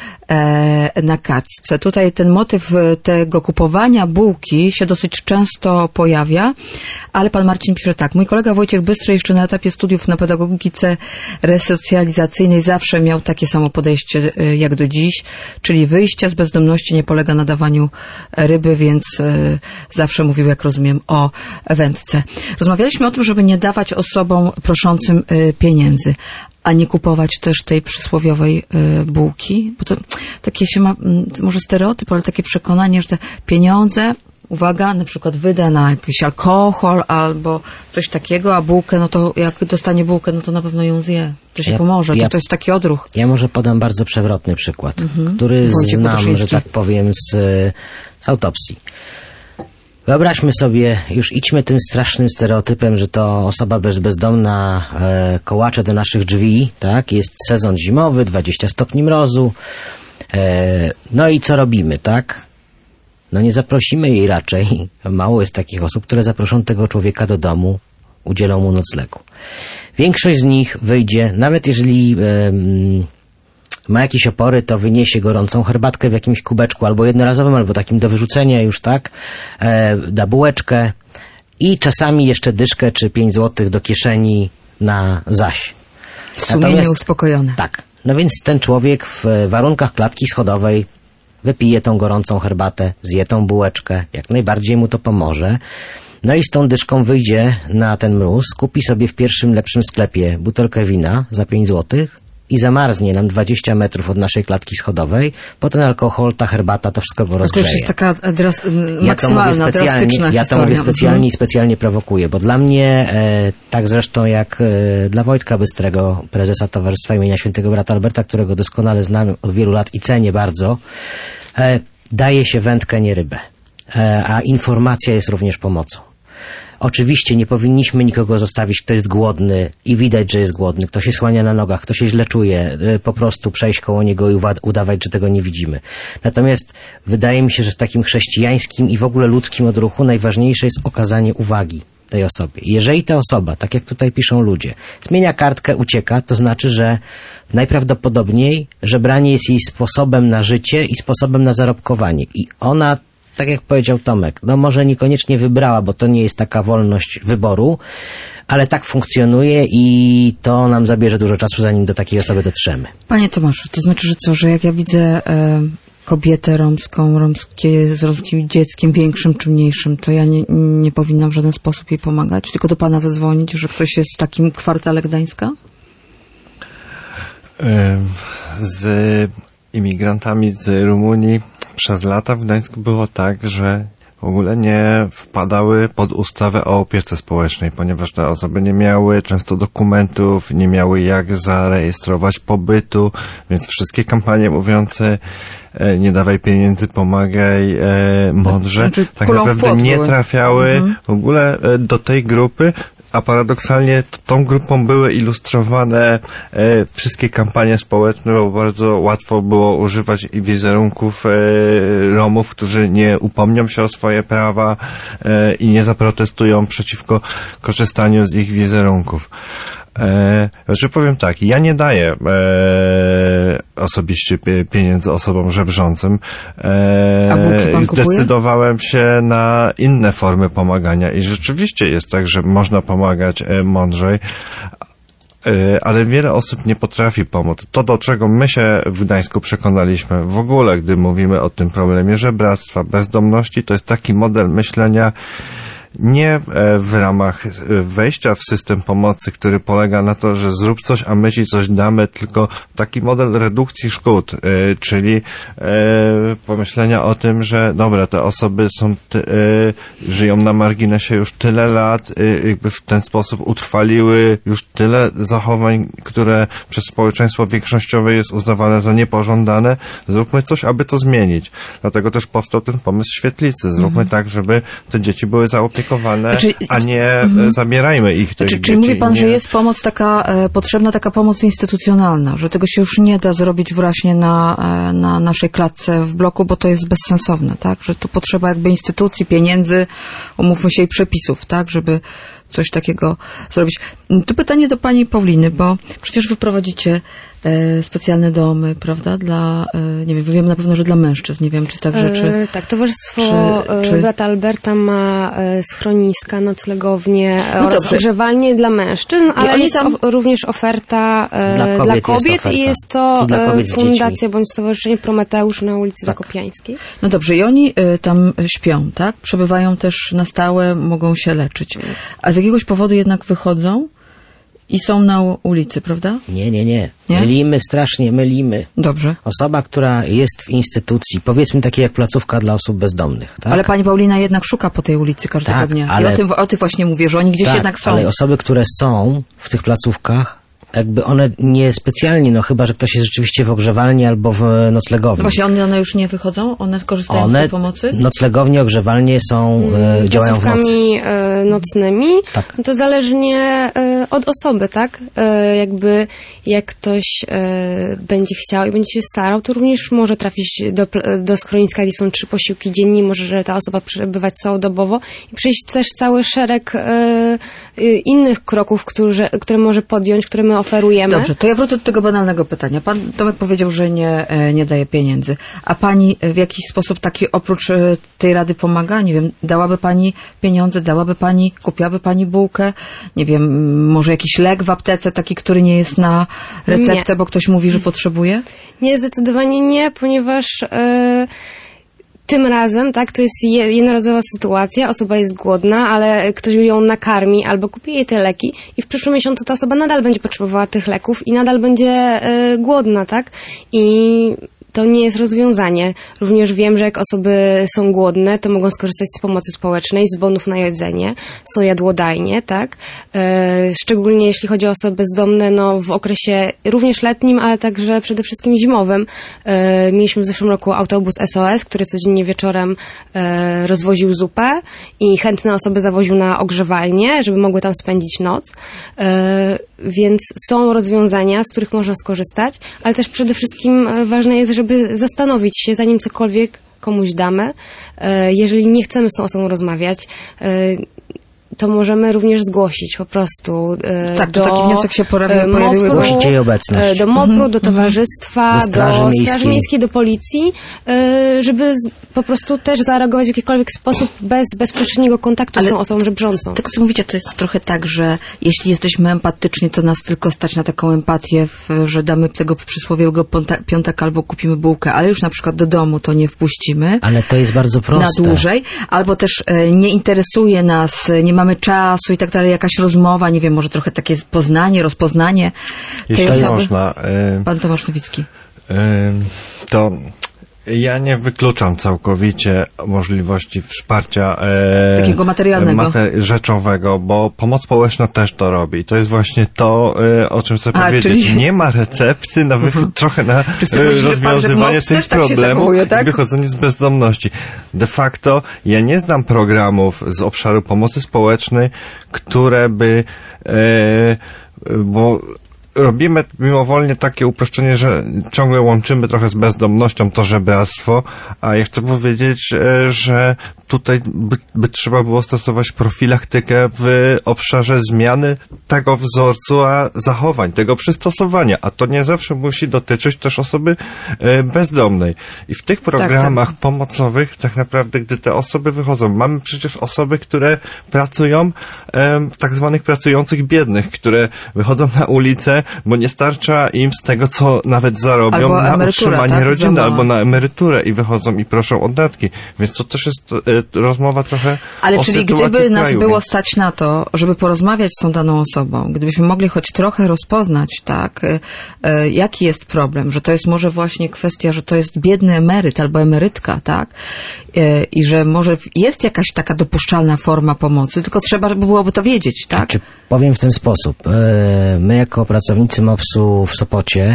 [SPEAKER 1] e, na kartce. Tutaj ten motyw tego kupowania bułki się dosyć często pojawia, ale pan Marcin pisze tak. Mój kolega Wojciech Bystry jeszcze na etapie studiów na pedagogice resocjalizacyjnej zawsze miał takie samo podejście jak do dziś, czyli wyjście z bezdomności nie polega na dawaniu ryby, więc zawsze mówił, jak rozumiem, o wędce. Rozmawialiśmy o tym, żeby nie dawać osobom proszącym pieniędzy, a nie kupować też tej przysłowiowej bułki, bo to takie się ma, może stereotyp, ale takie przekonanie, że te pieniądze uwaga, na przykład wyda na jakiś alkohol albo coś takiego, a bułkę, no to jak dostanie bułkę, no to na pewno ją zje. To się
[SPEAKER 4] Ja-
[SPEAKER 1] pomoże.
[SPEAKER 4] ja-
[SPEAKER 1] To, to jest taki odruch.
[SPEAKER 4] Ja może podam bardzo przewrotny przykład,
[SPEAKER 1] Mhm.
[SPEAKER 4] który
[SPEAKER 1] Wojciech
[SPEAKER 4] znam,
[SPEAKER 1] Buduszyński.
[SPEAKER 4] że tak powiem, z, z autopsji. Wyobraźmy sobie, już idźmy tym strasznym stereotypem, że to osoba bez, bezdomna e, kołacze do naszych drzwi, tak? Jest sezon zimowy, dwadzieścia stopni mrozu. E, no i co robimy, tak? No nie zaprosimy jej raczej. Mało jest takich osób, które zaproszą tego człowieka do domu, udzielą mu noclegu. Większość z nich wyjdzie, nawet jeżeli em, ma jakieś opory, to wyniesie gorącą herbatkę w jakimś kubeczku, albo jednorazowym, albo takim do wyrzucenia już, tak? E, da bułeczkę i czasami jeszcze dyszkę czy pięć złotych do kieszeni na zaś.
[SPEAKER 1] Sumienie
[SPEAKER 4] Natomiast-
[SPEAKER 1] uspokojone.
[SPEAKER 4] Tak. No więc ten człowiek w warunkach klatki schodowej wypije tą gorącą herbatę, zje tą bułeczkę, jak najbardziej mu to pomoże. No i z tą dyszką wyjdzie na ten mróz, kupi sobie w pierwszym lepszym sklepie butelkę wina za pięć złotych i zamarznie nam dwadzieścia metrów od naszej klatki schodowej, bo ten alkohol, ta herbata, to wszystko go
[SPEAKER 1] To
[SPEAKER 4] rozgrzeje.
[SPEAKER 1] już jest taka dras,
[SPEAKER 4] Ja to mówię
[SPEAKER 1] maksymalna,
[SPEAKER 4] specjalnie,
[SPEAKER 1] drastyczna
[SPEAKER 4] ja to
[SPEAKER 1] historia.
[SPEAKER 4] mówię specjalnie
[SPEAKER 1] Mhm.
[SPEAKER 4] i specjalnie prowokuję, bo dla mnie, e, tak zresztą jak e, dla Wojtka Bystrego, prezesa Towarzystwa imienia Świętego Brata Alberta, którego doskonale znam od wielu lat i cenię bardzo, e, daje się wędkę, nie rybę. E, a informacja jest również pomocą. Oczywiście nie powinniśmy nikogo zostawić, kto jest głodny i widać, że jest głodny, kto się słania na nogach, kto się źle czuje, y, po prostu przejść koło niego i uwa- udawać, że tego nie widzimy. Natomiast wydaje mi się, że w takim chrześcijańskim i w ogóle ludzkim odruchu najważniejsze jest okazanie uwagi tej osobie. Jeżeli ta osoba, tak jak tutaj piszą ludzie, zmienia kartkę, ucieka, to znaczy, że najprawdopodobniej żebranie jest jej sposobem na życie i sposobem na zarobkowanie. I ona, tak jak powiedział Tomek, no może niekoniecznie wybrała, bo to nie jest taka wolność wyboru, ale tak funkcjonuje i to nam zabierze dużo czasu, zanim do takiej osoby dotrzemy.
[SPEAKER 1] Panie Tomaszu, to znaczy, że co, że jak ja widzę e, kobietę romską, romskie z romskim dzieckiem większym czy mniejszym, to ja nie, nie powinnam w żaden sposób jej pomagać, tylko do pana zadzwonić, że ktoś jest w takim kwartale Gdańska?
[SPEAKER 3] Ym, Z imigrantami z Rumunii przez lata w Gdańsku było tak, że w ogóle nie wpadały pod ustawę o opiece społecznej, ponieważ te osoby nie miały często dokumentów, nie miały jak zarejestrować pobytu, więc wszystkie kampanie mówiące e, nie dawaj pieniędzy, pomagaj e, mądrze,
[SPEAKER 1] Znaczy,
[SPEAKER 3] tak
[SPEAKER 1] kulą w
[SPEAKER 3] naprawdę
[SPEAKER 1] płot
[SPEAKER 3] nie
[SPEAKER 1] były.
[SPEAKER 3] trafiały
[SPEAKER 1] Mhm.
[SPEAKER 3] w ogóle e, do tej grupy, a paradoksalnie t- tą grupą były ilustrowane e, wszystkie kampanie społeczne, bo bardzo łatwo było używać i wizerunków e, Romów, którzy nie upomnią się o swoje prawa e, i nie zaprotestują przeciwko korzystaniu z ich wizerunków. E, że powiem tak, ja nie daję e, osobiście pie, pieniędzy osobom żebrzącym. E,
[SPEAKER 1] A bułki pan kupuje?
[SPEAKER 3] zdecydowałem się na inne formy pomagania i rzeczywiście jest tak, że można pomagać e, mądrzej, e, ale wiele osób nie potrafi pomóc. To, do czego my się w Gdańsku przekonaliśmy w ogóle, gdy mówimy o tym problemie żebractwa, bezdomności, to jest taki model myślenia nie e, w ramach e, wejścia w system pomocy, który polega na to, że zrób coś, a my ci coś damy, tylko taki model redukcji szkód, e, czyli e, pomyślenia o tym, że dobra, te osoby są ty, e, żyją na marginesie już tyle lat, e, jakby w ten sposób utrwaliły już tyle zachowań, które przez społeczeństwo większościowe jest uznawane za niepożądane. Zróbmy coś, aby to zmienić. Dlatego też powstał ten pomysł świetlicy. Zróbmy
[SPEAKER 1] Mhm.
[SPEAKER 3] tak, żeby te dzieci były zaopiekowane,
[SPEAKER 1] Znaczy,
[SPEAKER 3] a nie
[SPEAKER 1] mhm.
[SPEAKER 3] e, zabierajmy ich tych
[SPEAKER 1] Czy,
[SPEAKER 3] dzieci.
[SPEAKER 1] czyli mówi pan,
[SPEAKER 3] nie...
[SPEAKER 1] że jest pomoc taka, e, potrzebna taka pomoc instytucjonalna, że tego się już nie da zrobić właśnie na, e, na naszej klatce w bloku, bo to jest bezsensowne, tak? Że tu potrzeba jakby instytucji, pieniędzy, umówmy się, i przepisów, tak? Żeby coś takiego zrobić. Tu pytanie do pani Pauliny, bo przecież wy prowadzicie e, specjalne domy, prawda? Dla, e, nie wiem, wiemy na pewno, że dla mężczyzn, nie wiem, czy także, czy...
[SPEAKER 2] E, tak, Towarzystwo
[SPEAKER 1] czy-
[SPEAKER 2] czy,
[SPEAKER 1] czy-
[SPEAKER 2] Brata Alberta ma e, schroniska, noclegownie
[SPEAKER 1] No
[SPEAKER 2] oraz
[SPEAKER 1] dobrze.
[SPEAKER 2] ogrzewalnie dla mężczyzn, ale
[SPEAKER 1] oni
[SPEAKER 2] jest
[SPEAKER 1] tam-
[SPEAKER 2] o, również oferta e,
[SPEAKER 4] Dla kobiet
[SPEAKER 2] dla
[SPEAKER 4] jest
[SPEAKER 2] kobiet
[SPEAKER 4] oferta.
[SPEAKER 2] i jest to
[SPEAKER 4] I dla
[SPEAKER 2] e,
[SPEAKER 4] kobiet z dziećmi.
[SPEAKER 2] Fundacja bądź Stowarzyszenie Prometeusz na ulicy
[SPEAKER 4] Tak.
[SPEAKER 2] Zakopiańskiej.
[SPEAKER 1] No dobrze, i oni y, tam śpią, tak? Przebywają też na stałe, mogą się leczyć. A z jakiegoś powodu jednak wychodzą i są na ulicy, prawda?
[SPEAKER 4] Nie, nie, nie.
[SPEAKER 1] Nie?
[SPEAKER 4] Mylimy, strasznie mylimy.
[SPEAKER 1] Dobrze.
[SPEAKER 4] Osoba, która jest w instytucji, powiedzmy takiej jak placówka dla osób bezdomnych. Tak?
[SPEAKER 1] Ale pani Paulina jednak szuka po tej ulicy każdego
[SPEAKER 4] Tak,
[SPEAKER 1] dnia.
[SPEAKER 4] ale-
[SPEAKER 1] I o tym, o tym właśnie mówię, że oni gdzieś
[SPEAKER 4] tak,
[SPEAKER 1] jednak są.
[SPEAKER 4] ale osoby, które są w tych placówkach, jakby one nie specjalnie, no chyba, że ktoś jest rzeczywiście w ogrzewalni albo w noclegowni.
[SPEAKER 1] No właśnie, one, one już nie wychodzą? One korzystają z
[SPEAKER 4] One,
[SPEAKER 1] tej pomocy?
[SPEAKER 4] noclegownie, ogrzewalnie są, e, działają w nocy.
[SPEAKER 2] Placówkami e, nocnymi,
[SPEAKER 4] Tak.
[SPEAKER 2] no to zależnie e, od osoby, tak? E, jakby jak ktoś e, będzie chciał i będzie się starał, to również może trafić do, pl- do schroniska, gdzie są trzy posiłki dziennie, może ta osoba przebywać całodobowo i przejść też cały szereg e, e, innych kroków, które, które może podjąć, które my oferujemy.
[SPEAKER 1] Dobrze, to ja wrócę do tego banalnego pytania. Pan Tomek powiedział, że nie, e, nie daje pieniędzy. A pani w jakiś sposób taki oprócz e, tej rady pomaga? Nie wiem, dałaby pani pieniądze, dałaby pani, kupiłaby pani bułkę? Nie wiem, m, może jakiś lek w aptece, taki, który nie jest na receptę,
[SPEAKER 2] Nie.
[SPEAKER 1] bo ktoś mówi, że potrzebuje?
[SPEAKER 2] Nie, zdecydowanie nie, ponieważ e, tym razem, tak, to jest je- jednorazowa sytuacja, osoba jest głodna, ale ktoś ją nakarmi albo kupi jej te leki i w przyszłym miesiącu ta osoba nadal będzie potrzebowała tych leków i nadal będzie e, głodna, tak? I to nie jest rozwiązanie. Również wiem, że jak osoby są głodne, to mogą skorzystać z pomocy społecznej, z bonów na jedzenie. Są jadłodajnie, tak? E, szczególnie jeśli chodzi o osoby bezdomne, no w okresie również letnim, ale także przede wszystkim zimowym. E, mieliśmy w zeszłym roku autobus S O S, który codziennie wieczorem e, rozwoził zupę i chętne osoby zawoził na ogrzewalnię, żeby mogły tam spędzić noc. E, więc są rozwiązania, z których można skorzystać, ale też przede wszystkim e, ważne jest, żeby zastanowić się, zanim cokolwiek komuś damy. E, jeżeli nie chcemy z tą osobą rozmawiać, e, to możemy również zgłosić po prostu e,
[SPEAKER 1] Tak,
[SPEAKER 2] do
[SPEAKER 1] to taki wniosek się pojawi-
[SPEAKER 2] e,
[SPEAKER 1] pojawiły-
[SPEAKER 2] MOPR-u,
[SPEAKER 4] Głosić jej obecność.
[SPEAKER 2] e, do MOPR-u, do towarzystwa,
[SPEAKER 4] Do Straży
[SPEAKER 2] do
[SPEAKER 4] Miejskiej.
[SPEAKER 2] Straży Miejskiej, do Policji, e, żeby z, po prostu też zareagować w jakikolwiek sposób bez bezpośredniego kontaktu
[SPEAKER 1] Ale
[SPEAKER 2] z tą osobą żebrzącą.
[SPEAKER 1] Tego, co mówicie, to jest trochę tak, że jeśli jesteśmy empatyczni, to nas tylko stać na taką empatię, w, że damy tego przysłowiowego piąta- piątek albo kupimy bułkę, ale już na przykład do domu to nie wpuścimy.
[SPEAKER 4] Ale to jest bardzo proste.
[SPEAKER 1] Na dłużej, albo też e, nie interesuje nas, e, nie mamy czasu i tak dalej, jakaś rozmowa, nie wiem, może trochę takie poznanie, rozpoznanie
[SPEAKER 3] Jeśli
[SPEAKER 1] tej osoby.
[SPEAKER 3] można, y,
[SPEAKER 1] Pan Tomasz Nowicki.
[SPEAKER 3] y, to ja nie wykluczam całkowicie możliwości wsparcia e,
[SPEAKER 1] Takiego materialnego.
[SPEAKER 3] mater- rzeczowego, bo pomoc społeczna też to robi. To jest właśnie to, e, o czym chcę
[SPEAKER 1] A,
[SPEAKER 3] powiedzieć.
[SPEAKER 1] czyli-
[SPEAKER 3] Nie ma recepty na wy- trochę na
[SPEAKER 1] Czy chce
[SPEAKER 3] e,
[SPEAKER 1] powiedzieć, że pan, że
[SPEAKER 3] rozwiązywanie
[SPEAKER 1] MOPS
[SPEAKER 3] tych
[SPEAKER 1] też tak się
[SPEAKER 3] problemów
[SPEAKER 1] zachowuje, tak?
[SPEAKER 3] i wychodzenie z bezdomności. De facto ja nie znam programów z obszaru pomocy społecznej, które by e, bo robimy mimowolnie takie uproszczenie, że ciągle łączymy trochę z bezdomnością to żebractwo, a ja chcę powiedzieć, e, że tutaj by, by trzeba było stosować profilaktykę w obszarze zmiany tego wzorcu a zachowań, tego przystosowania, a to nie zawsze musi dotyczyć też osoby e, bezdomnej. I w tych programach
[SPEAKER 1] tak.
[SPEAKER 3] pomocowych tak naprawdę, gdy te osoby wychodzą, mamy przecież osoby, które pracują e, w tak zwanych pracujących biednych, które wychodzą na ulicę, bo nie starcza im z tego, co nawet zarobią
[SPEAKER 1] Albo
[SPEAKER 3] na
[SPEAKER 1] emerytura,
[SPEAKER 3] utrzymanie
[SPEAKER 1] tak? Za
[SPEAKER 3] rodziny,
[SPEAKER 1] mała.
[SPEAKER 3] albo na emeryturę i wychodzą i proszą o datki. Więc to też jest e, rozmowa trochę
[SPEAKER 1] Ale
[SPEAKER 3] o
[SPEAKER 1] czyli
[SPEAKER 3] sytuacji
[SPEAKER 1] gdyby
[SPEAKER 3] w
[SPEAKER 1] nas
[SPEAKER 3] kraju,
[SPEAKER 1] było
[SPEAKER 3] więc-
[SPEAKER 1] stać na to, żeby porozmawiać z tą daną osobą, gdybyśmy mogli choć trochę rozpoznać, tak, e, e, jaki jest problem, że to jest może właśnie kwestia, że to jest biedny emeryt albo emerytka, tak, e, i że może w- jest jakaś taka dopuszczalna forma pomocy, tylko trzeba byłoby to wiedzieć, tak?
[SPEAKER 4] Czy powiem w ten sposób. E, My jako pracownicy MOPS-u w Sopocie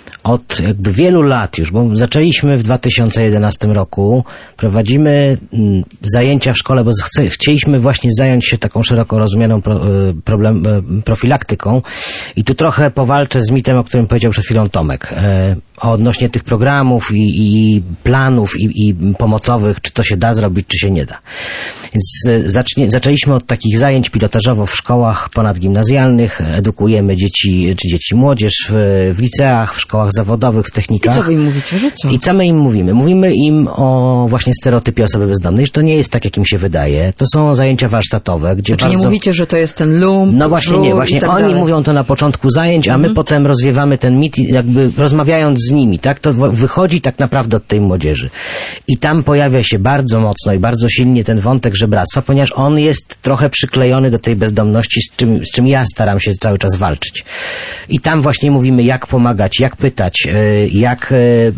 [SPEAKER 4] od jakby wielu lat już, bo zaczęliśmy w dwa tysiące jedenastym roku, prowadzimy mm, zajęcia w szkole, bo chce, chcieliśmy właśnie zająć się taką szeroko rozumianą pro, e, problem, e, profilaktyką i tu trochę powalczę z mitem, o którym powiedział przed chwilą Tomek, e, odnośnie tych programów i, i planów i, i pomocowych, czy to się da zrobić, czy się nie da. Więc e, zacznie, zaczęliśmy od takich zajęć pilotażowo w szkołach ponadgimnazjalnych, edukujemy dzieci, czy dzieci młodzież w, w liceach, w szkołach zawodowych, w
[SPEAKER 1] I
[SPEAKER 4] technikach.
[SPEAKER 1] co wy im mówicie, że co?
[SPEAKER 4] I co my im mówimy? Mówimy im o właśnie stereotypie osoby bezdomnej, że to nie jest tak, jak im się wydaje. To są zajęcia warsztatowe, gdzie
[SPEAKER 1] Znaczy
[SPEAKER 4] bardzo...
[SPEAKER 1] nie mówicie, że to jest ten lump,
[SPEAKER 4] No właśnie
[SPEAKER 1] żur
[SPEAKER 4] nie,
[SPEAKER 1] i
[SPEAKER 4] właśnie
[SPEAKER 1] tak
[SPEAKER 4] oni
[SPEAKER 1] dalej.
[SPEAKER 4] mówią to na początku zajęć, a my
[SPEAKER 1] Mhm.
[SPEAKER 4] potem rozwiewamy ten mit, i jakby rozmawiając z nimi, tak? To wychodzi tak naprawdę od tej młodzieży. I tam pojawia się bardzo mocno i bardzo silnie ten wątek żebractwa, ponieważ on jest trochę przyklejony do tej bezdomności, z czym, z czym ja staram się cały czas walczyć. I tam właśnie mówimy, jak pomagać, jak pytać, jak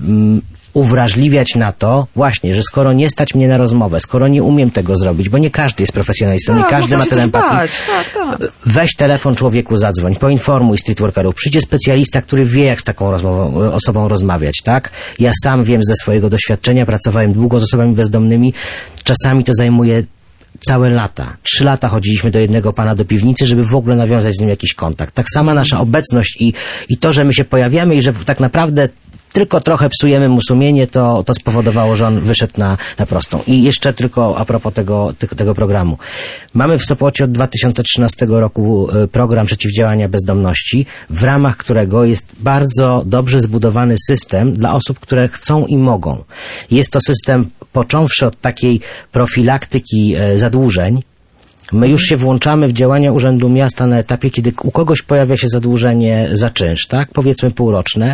[SPEAKER 4] uwrażliwiać na to właśnie, że skoro nie stać mnie na rozmowę, skoro nie umiem tego zrobić, bo nie każdy jest profesjonalistą,
[SPEAKER 1] tak,
[SPEAKER 4] nie każdy ma tyle empatii.
[SPEAKER 1] Tak, tak.
[SPEAKER 4] Weź telefon człowieku, zadzwoń, poinformuj streetworkerów, przyjdzie specjalista, który wie, jak z taką rozmową, osobą rozmawiać, tak? Ja sam wiem ze swojego doświadczenia, pracowałem długo z osobami bezdomnymi, czasami to zajmuje całe lata. Trzy lata chodziliśmy do jednego pana do piwnicy, żeby w ogóle nawiązać z nim jakiś kontakt. Tak sama nasza obecność i, i to, że my się pojawiamy i że tak naprawdę tylko trochę psujemy mu sumienie, to, to spowodowało, że on wyszedł na, na prostą. I jeszcze tylko a propos tego, tego, tego programu. Mamy w Sopocie od dwa tysiące trzynastego roku program przeciwdziałania bezdomności, w ramach którego jest bardzo dobrze zbudowany system dla osób, które chcą i mogą. Jest to system począwszy od takiej profilaktyki e, zadłużeń. My już się włączamy w działania Urzędu Miasta na etapie, kiedy u kogoś pojawia się zadłużenie za czynsz, tak? Powiedzmy półroczne.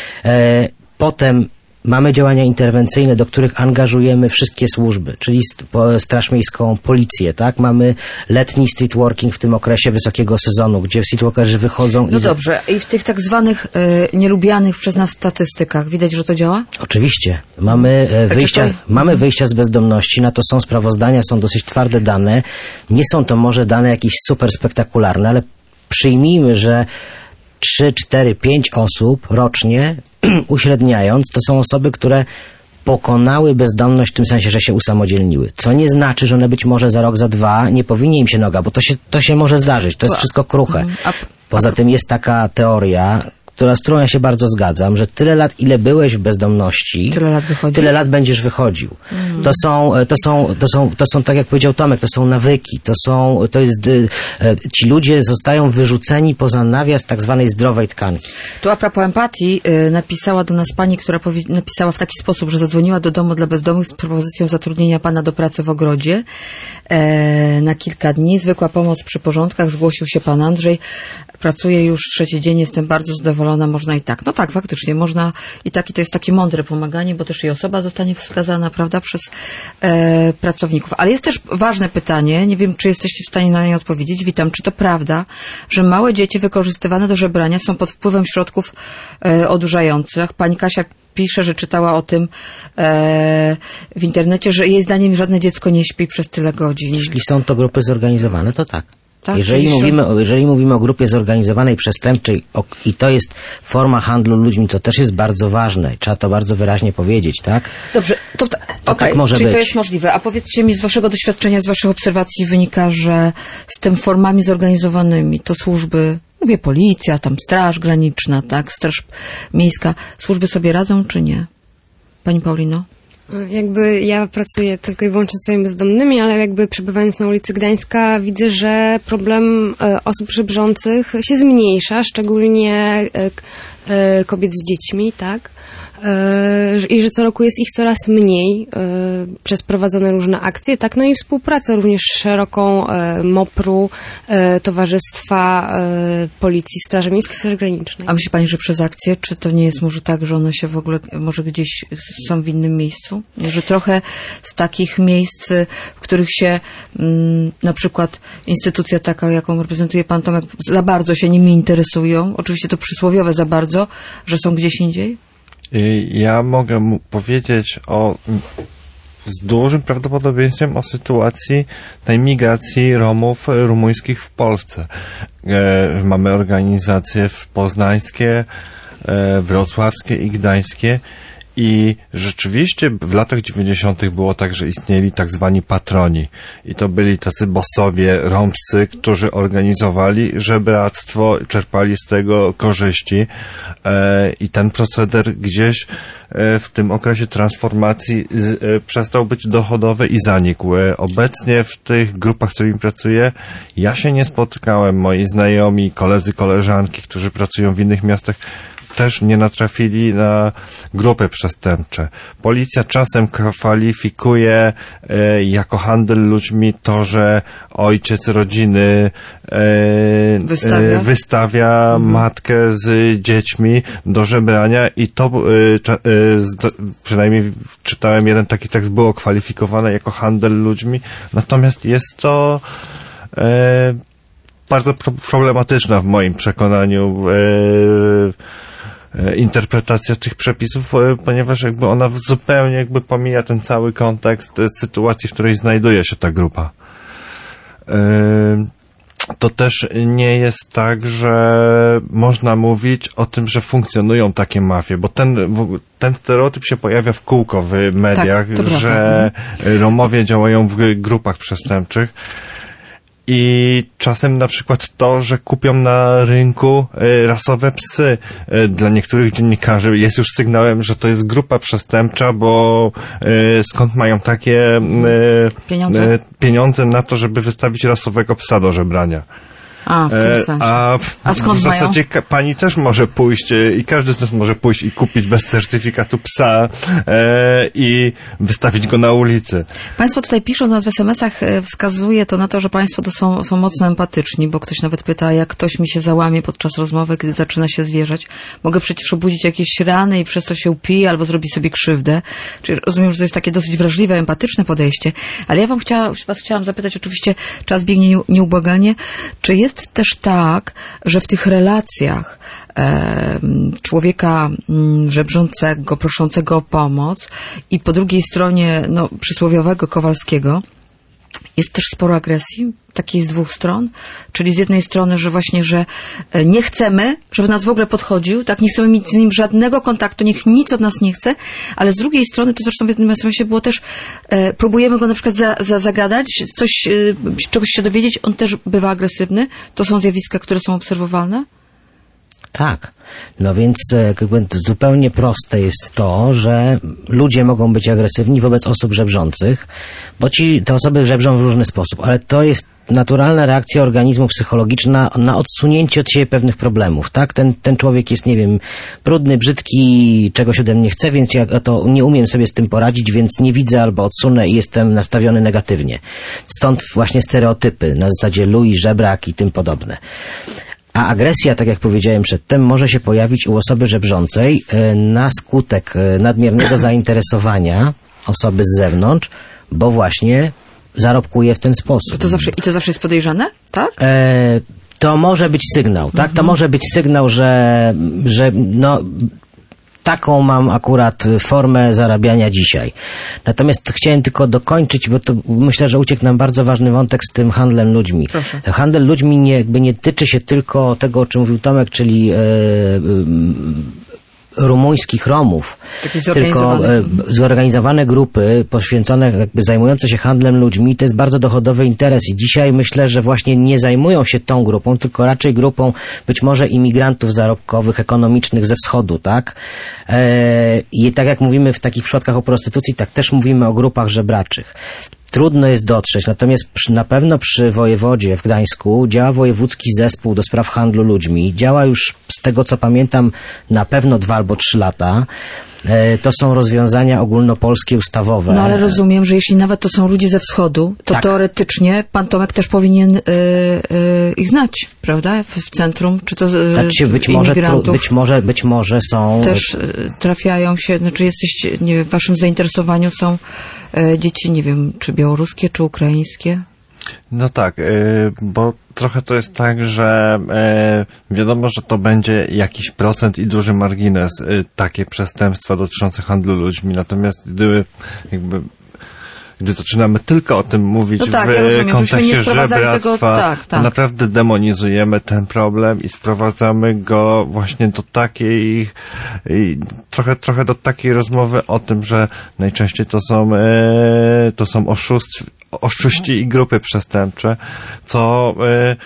[SPEAKER 4] E, potem mamy działania interwencyjne, do których angażujemy wszystkie służby, czyli Straż Miejską, Policję, tak? Mamy letni streetworking w tym okresie wysokiego sezonu, gdzie streetworkerzy wychodzą.
[SPEAKER 1] No
[SPEAKER 4] i
[SPEAKER 1] dobrze, i w tych tak zwanych y, nielubianych przez nas statystykach widać, że to działa?
[SPEAKER 4] Oczywiście. Mamy e, wyjścia,
[SPEAKER 1] to...
[SPEAKER 4] mamy wyjścia z bezdomności, na to są sprawozdania, są dosyć twarde dane. Nie są to może dane jakieś super spektakularne, ale przyjmijmy, że trzy, cztery, pięć osób rocznie, uśredniając, to są osoby, które pokonały bezdomność w tym sensie, że się usamodzielniły. Co nie znaczy, że one być może za rok, za dwa nie powinien im się noga, bo to się, to się może zdarzyć. To jest wszystko kruche. Poza tym jest taka teoria, która, z którą ja się bardzo zgadzam, że tyle lat, ile byłeś w bezdomności,
[SPEAKER 1] tyle lat, wychodzisz?
[SPEAKER 4] tyle lat będziesz wychodził. Mm. To są, to są, to są, to są, tak jak powiedział Tomek, to są nawyki, to są, to jest, e, ci ludzie zostają wyrzuceni poza nawias tak zwanej zdrowej tkanki.
[SPEAKER 1] Tu a propos empatii, y, napisała do nas pani, która powie- napisała w taki sposób, że zadzwoniła do domu dla bezdomnych z propozycją zatrudnienia pana do pracy w ogrodzie e, na kilka dni. Zwykła pomoc przy porządkach, zgłosił się pan Andrzej. Pracuję już trzeci dzień, jestem bardzo zadowolona, można i tak. No tak, faktycznie, można i tak, i to jest takie mądre pomaganie, bo też i osoba zostanie wskazana, prawda, przez e, pracowników. Ale jest też ważne pytanie, nie wiem, czy jesteście w stanie na nie odpowiedzieć. Witam, czy to prawda, że małe dzieci wykorzystywane do żebrania są pod wpływem środków e, odurzających? Pani Kasia pisze, że czytała o tym e, w internecie, że jej zdaniem żadne dziecko nie śpi przez tyle godzin.
[SPEAKER 4] Jeśli są to grupy zorganizowane, to tak.
[SPEAKER 1] Tak,
[SPEAKER 4] jeżeli, mówimy, o, jeżeli mówimy o grupie zorganizowanej, przestępczej o, i to jest forma handlu ludźmi, to też jest bardzo ważne. Trzeba to bardzo wyraźnie powiedzieć, tak?
[SPEAKER 1] Dobrze, to, to,
[SPEAKER 4] to
[SPEAKER 1] okay,
[SPEAKER 4] tak może
[SPEAKER 1] czyli
[SPEAKER 4] być.
[SPEAKER 1] To jest możliwe. A powiedzcie mi, z waszego doświadczenia, z waszych obserwacji wynika, że z tym formami zorganizowanymi to służby, mówię policja, tam Straż Graniczna, tak, Straż Miejska, służby sobie radzą, czy nie? Pani Paulino?
[SPEAKER 2] Jakby ja pracuję tylko i wyłącznie z osobami bezdomnymi, ale jakby przebywając na ulicy Gdańska widzę, że problem e, osób żebrzących się zmniejsza, szczególnie e, e, kobiet z dziećmi, tak? E, I że co roku jest ich coraz mniej e, przez prowadzone różne akcje, tak? No i współpracę również szeroką e, MOPR-u, e, Towarzystwa e, Policji, Straży Miejskiej, Straży Granicznej.
[SPEAKER 1] A myśli pani, że przez akcje, czy to nie jest może tak, że one się w ogóle może gdzieś są w innym miejscu? Że trochę z takich miejsc, w których się mm, na przykład instytucja taka, jaką reprezentuje pan Tomek, za bardzo się nimi interesują, oczywiście to przysłowiowe za bardzo, że są gdzieś indziej?
[SPEAKER 3] Ja mogę mu powiedzieć o, z dużym prawdopodobieństwem o sytuacji tej migracji Romów rumuńskich w Polsce. E, mamy organizacje w poznańskie, e, wrocławskie i gdańskie. I rzeczywiście w latach dziewięćdziesiątych było tak, że istnieli tak zwani patroni. I to byli tacy bossowie romscy, którzy organizowali żebractwo, czerpali z tego korzyści. E, I ten proceder gdzieś e, w tym okresie transformacji z, e, przestał być dochodowy i zanikł. E, obecnie w tych grupach, z którymi pracuję, ja się nie spotykałem. Moi znajomi, koledzy, koleżanki, którzy pracują w innych miastach, też nie natrafili na grupy przestępcze. Policja czasem kwalifikuje e, jako handel ludźmi to, że ojciec rodziny e,
[SPEAKER 1] wystawia,
[SPEAKER 3] e, wystawia mhm. matkę z dziećmi do żebrania i to e, cza, e, z, przynajmniej czytałem jeden taki tekst, było kwalifikowane jako handel ludźmi, natomiast jest to e, bardzo pro, problematyczna w moim przekonaniu e, e, interpretacja tych przepisów, e, ponieważ jakby ona zupełnie jakby pomija ten cały kontekst e, sytuacji, w której znajduje się ta grupa. E, to też nie jest tak, że można mówić o tym, że funkcjonują takie mafie, bo ten, ten stereotyp się pojawia w kółko w mediach, tak, że prawda. Romowie działają w grupach przestępczych. I czasem na przykład to, że kupią na rynku y, rasowe psy y, dla niektórych dziennikarzy jest już sygnałem, że to jest grupa przestępcza, bo y, skąd mają takie y,
[SPEAKER 1] pieniądze?
[SPEAKER 3] Y, pieniądze na to, żeby wystawić rasowego psa do żebrania.
[SPEAKER 1] A, w tym sensie.
[SPEAKER 3] A, w,
[SPEAKER 1] A skąd
[SPEAKER 3] w zasadzie mają? Pani też może pójść i każdy z nas może pójść i kupić bez certyfikatu psa e, i wystawić go na ulicy.
[SPEAKER 1] Państwo tutaj piszą nas w es em esach, wskazuje to na to, że Państwo to są, są mocno empatyczni, bo ktoś nawet pyta, jak ktoś mi się załamie podczas rozmowy, kiedy zaczyna się zwierzać. Mogę przecież obudzić jakieś rany i przez to się upije albo zrobi sobie krzywdę. Czyli rozumiem, że to jest takie dosyć wrażliwe, empatyczne podejście. Ale ja wam chciała, was chciałam zapytać, oczywiście czas biegnie nieubłaganie, czy jest też tak, że w tych relacjach e, człowieka m, żebrzącego, proszącego o pomoc i po drugiej stronie no, przysłowiowego Kowalskiego jest też sporo agresji, takiej z dwóch stron, czyli z jednej strony, że właśnie, że nie chcemy, żeby nas w ogóle podchodził, tak, nie chcemy mieć z nim żadnego kontaktu, niech nic od nas nie chce, ale z drugiej strony, to zresztą w jednym es em esie było też, e, próbujemy go na przykład za, za, zagadać, coś, e, czegoś się dowiedzieć, on też bywa agresywny, to są zjawiska, które są obserwowalne?
[SPEAKER 4] Tak. No więc jakby zupełnie proste jest to, że ludzie mogą być agresywni wobec osób żebrzących, bo ci, te osoby żebrzą w różny sposób, ale to jest naturalna reakcja organizmu psychologiczna na odsunięcie od siebie pewnych problemów, tak? Ten, ten człowiek jest, nie wiem, brudny, brzydki, czegoś ode mnie chce, więc ja to nie umiem sobie z tym poradzić, więc nie widzę albo odsunę i jestem nastawiony negatywnie. Stąd właśnie stereotypy na zasadzie luj, żebrak i tym podobne. A agresja, tak jak powiedziałem przedtem, może się pojawić u osoby żebrzącej na skutek nadmiernego zainteresowania osoby z zewnątrz, bo właśnie zarobkuje w ten sposób.
[SPEAKER 1] To, to zawsze, I to zawsze jest podejrzane, tak?
[SPEAKER 4] E, to może być sygnał, tak? Mhm. To może być sygnał, że, że no... Taką mam akurat formę zarabiania dzisiaj. Natomiast chciałem tylko dokończyć, bo to myślę, że uciekł nam bardzo ważny wątek z tym handlem ludźmi. Proszę. Handel ludźmi nie, jakby nie tyczy się tylko tego, o czym mówił Tomek, czyli e, e, rumuńskich Romów, tylko e, zorganizowane grupy poświęcone, jakby zajmujące się handlem ludźmi, to jest bardzo dochodowy interes i dzisiaj myślę, że właśnie nie zajmują się tą grupą, tylko raczej grupą być może imigrantów zarobkowych, ekonomicznych ze wschodu, tak? E, I tak jak mówimy w takich przypadkach o prostytucji, tak też mówimy o grupach żebraczych. Trudno jest dotrzeć, natomiast przy, na pewno przy wojewodzie w Gdańsku działa wojewódzki zespół do spraw handlu ludźmi. Działa już, z tego co pamiętam, na pewno dwa albo trzy lata. E, to są rozwiązania ogólnopolskie, ustawowe.
[SPEAKER 1] No ale rozumiem, że jeśli nawet to są ludzie ze wschodu, to tak. Teoretycznie pan Tomek też powinien y, y, ich znać, prawda? W, w centrum, czy to y,
[SPEAKER 4] znaczy, być może, to, być może być może są...
[SPEAKER 1] Też y, trafiają się, znaczy jesteś, nie wiem, w waszym zainteresowaniu są y, dzieci, nie wiem, czy białoruskie, czy ukraińskie?
[SPEAKER 3] No tak, bo trochę to jest tak, że wiadomo, że to będzie jakiś procent i duży margines, takie przestępstwa dotyczące handlu ludźmi, natomiast gdyby jakby gdy zaczynamy tylko o tym mówić no tak, w ja rozumiem, kontekście żebractwa, tego, tak, tak. to naprawdę demonizujemy ten problem i sprowadzamy go właśnie do takiej i trochę, trochę do takiej rozmowy o tym, że najczęściej to są e, to są oszustw, oszuści i grupy przestępcze, co e,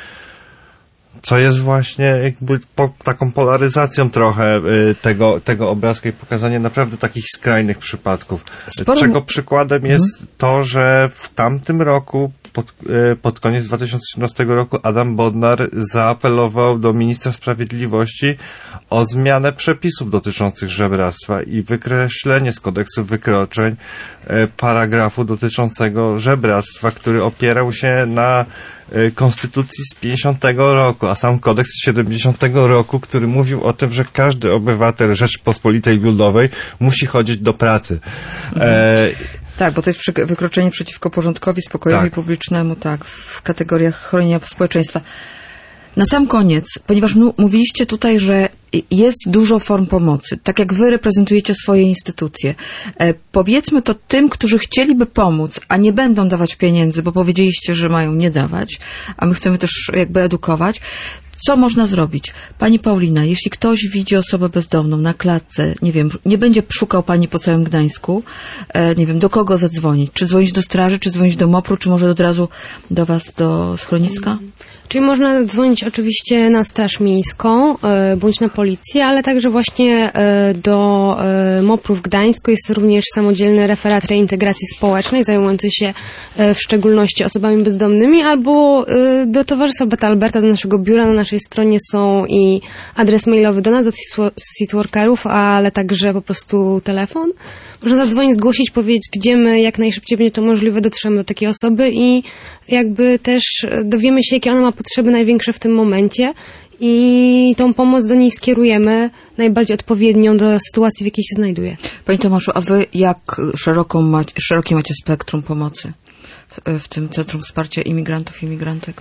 [SPEAKER 3] co jest właśnie jakby po, taką polaryzacją trochę y, tego, tego obrazka i pokazanie naprawdę takich skrajnych przypadków. Sporo... Czego przykładem jest hmm. to, że w tamtym roku pod, pod koniec dwa tysiące osiemnastego roku Adam Bodnar zaapelował do ministra sprawiedliwości o zmianę przepisów dotyczących żebractwa i wykreślenie z kodeksu wykroczeń paragrafu dotyczącego żebractwa, który opierał się na konstytucji z pięćdziesiątego roku, a sam kodeks z siedemdziesiątego roku, który mówił o tym, że każdy obywatel Rzeczypospolitej Ludowej musi chodzić do pracy.
[SPEAKER 1] Mhm.
[SPEAKER 3] E,
[SPEAKER 1] Tak, bo to jest przy, wykroczenie przeciwko porządkowi, spokojowi
[SPEAKER 3] tak.
[SPEAKER 1] publicznemu, tak, w kategoriach chronienia społeczeństwa. Na sam koniec, ponieważ m- mówiliście tutaj, że jest dużo form pomocy, tak jak wy reprezentujecie swoje instytucje. E, powiedzmy to tym, którzy chcieliby pomóc, a nie będą dawać pieniędzy, bo powiedzieliście, że mają nie dawać, a my chcemy też jakby edukować. Co można zrobić? Pani Paulina, jeśli ktoś widzi osobę bezdomną na klatce, nie wiem, nie będzie szukał pani po całym Gdańsku, e, nie wiem, do kogo zadzwonić? Czy dzwonić do straży, czy dzwonić do mopru, czy może od razu do was, do schroniska?
[SPEAKER 2] Czyli można dzwonić oczywiście na Straż Miejską, e, bądź na policję, ale także właśnie e, do e, mopru w Gdańsku jest również samodzielny referat reintegracji społecznej zajmujący się e, w szczególności osobami bezdomnymi, albo e, do Towarzystwa Beta Alberta, do naszego biura. Na naszej stronie są i adres mailowy do nas, do streetworkerów, ale także po prostu telefon. Można zadzwonić, zgłosić, powiedzieć, gdzie my jak najszybciej będzie to możliwe, dotrzemy do takiej osoby i jakby też dowiemy się, jakie ona ma potrzeby największe w tym momencie i tą pomoc do niej skierujemy najbardziej odpowiednią do sytuacji, w jakiej się znajduje.
[SPEAKER 1] Pani Tomaszu, a wy jak szeroką macie, szerokie macie spektrum pomocy w, w tym Centrum Wsparcia Imigrantów i Imigrantek?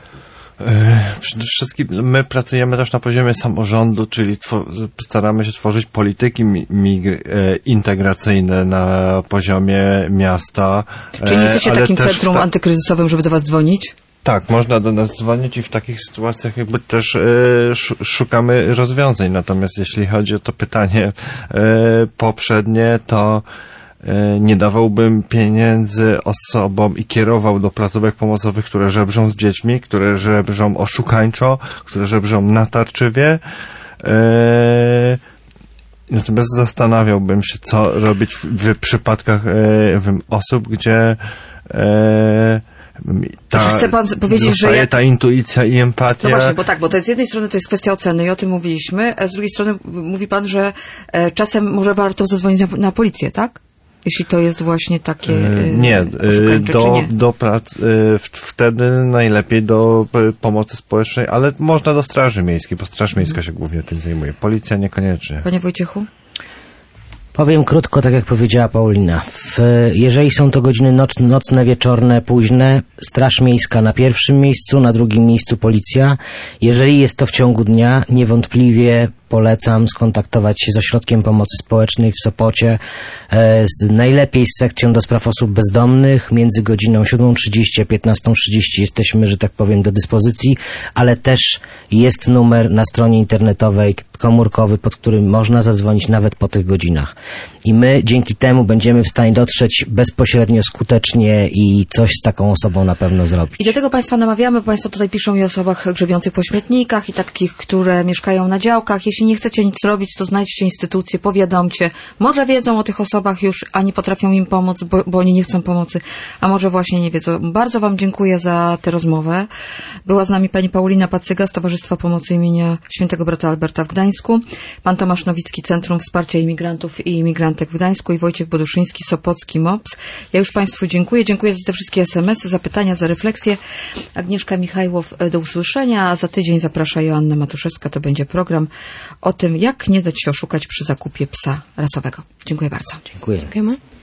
[SPEAKER 3] Przede wszystkim my pracujemy też na poziomie samorządu, czyli two- staramy się tworzyć polityki mi- mig- integracyjne na poziomie miasta.
[SPEAKER 1] Czyli nie jesteście takim
[SPEAKER 3] też
[SPEAKER 1] centrum
[SPEAKER 3] ta-
[SPEAKER 1] antykryzysowym, żeby do was dzwonić?
[SPEAKER 3] Tak, można do nas dzwonić i w takich sytuacjach jakby też e, sz- szukamy rozwiązań. Natomiast jeśli chodzi o to pytanie e, poprzednie, to e, nie dawałbym pieniędzy osobom i kierował do placówek pomocowych, które żebrzą z dziećmi, które żebrzą oszukańczo, które żebrzą natarczywie. E, natomiast zastanawiałbym się, co robić w, w przypadkach e, w osób, gdzie e, ta,
[SPEAKER 1] Czy chce pan powiedzieć, że jak...
[SPEAKER 3] ta intuicja i empatia.
[SPEAKER 1] No właśnie, bo tak, bo to z jednej strony to jest kwestia oceny i o tym mówiliśmy, a z drugiej strony mówi pan, że e, czasem może warto zadzwonić na, na policję, tak? Jeśli to jest właśnie takie e,
[SPEAKER 3] nie,
[SPEAKER 1] oszukańcze,
[SPEAKER 3] do,
[SPEAKER 1] czy nie?
[SPEAKER 3] do prac, e, wtedy najlepiej do e, pomocy społecznej, ale można do Straży Miejskiej, bo Straż Miejska się głównie tym zajmuje. Policja niekoniecznie.
[SPEAKER 1] Panie Wojciechu?
[SPEAKER 4] Powiem krótko, tak jak powiedziała Paulina. W, jeżeli są to godziny noc, nocne, wieczorne, późne, Straż Miejska na pierwszym miejscu, na drugim miejscu policja. Jeżeli jest to w ciągu dnia, niewątpliwie polecam skontaktować się z Ośrodkiem Pomocy Społecznej w Sopocie, e, z, najlepiej z sekcją do spraw osób bezdomnych. Między godziną siódmą trzydzieści a piętnastą trzydzieści jesteśmy, że tak powiem, do dyspozycji, ale też jest numer na stronie internetowej komórkowy, pod którym można zadzwonić nawet po tych godzinach. I my dzięki temu będziemy w stanie dotrzeć bezpośrednio, skutecznie i coś z taką osobą na pewno zrobić.
[SPEAKER 1] I do tego Państwa namawiamy, bo Państwo tutaj piszą i o osobach grzebiących po śmietnikach i takich, które mieszkają na działkach. Jeśli nie chcecie nic robić, to znajdźcie instytucje, powiadomcie. Może wiedzą o tych osobach już, a nie potrafią im pomóc, bo, bo oni nie chcą pomocy, a może właśnie nie wiedzą. Bardzo Wam dziękuję za tę rozmowę. Była z nami pani Paulina Pacyga z Towarzystwa Pomocy imienia Świętego Brata Alberta w Gdańsku, pan Tomasz Nowicki, Centrum Wsparcia Imigrantów i Imigrantek w Gdańsku i Wojciech Boduszyński, Sopocki M O P S. Ja już Państwu dziękuję. Dziękuję za te wszystkie es em esy, za pytania, za refleksje. Agnieszka Michajłow, do usłyszenia, a za tydzień zaprasza Joanna Matuszewska. To będzie program o tym, jak nie dać się oszukać przy zakupie psa rasowego. Dziękuję bardzo.
[SPEAKER 4] Dziękuję.
[SPEAKER 2] Dziękujemy.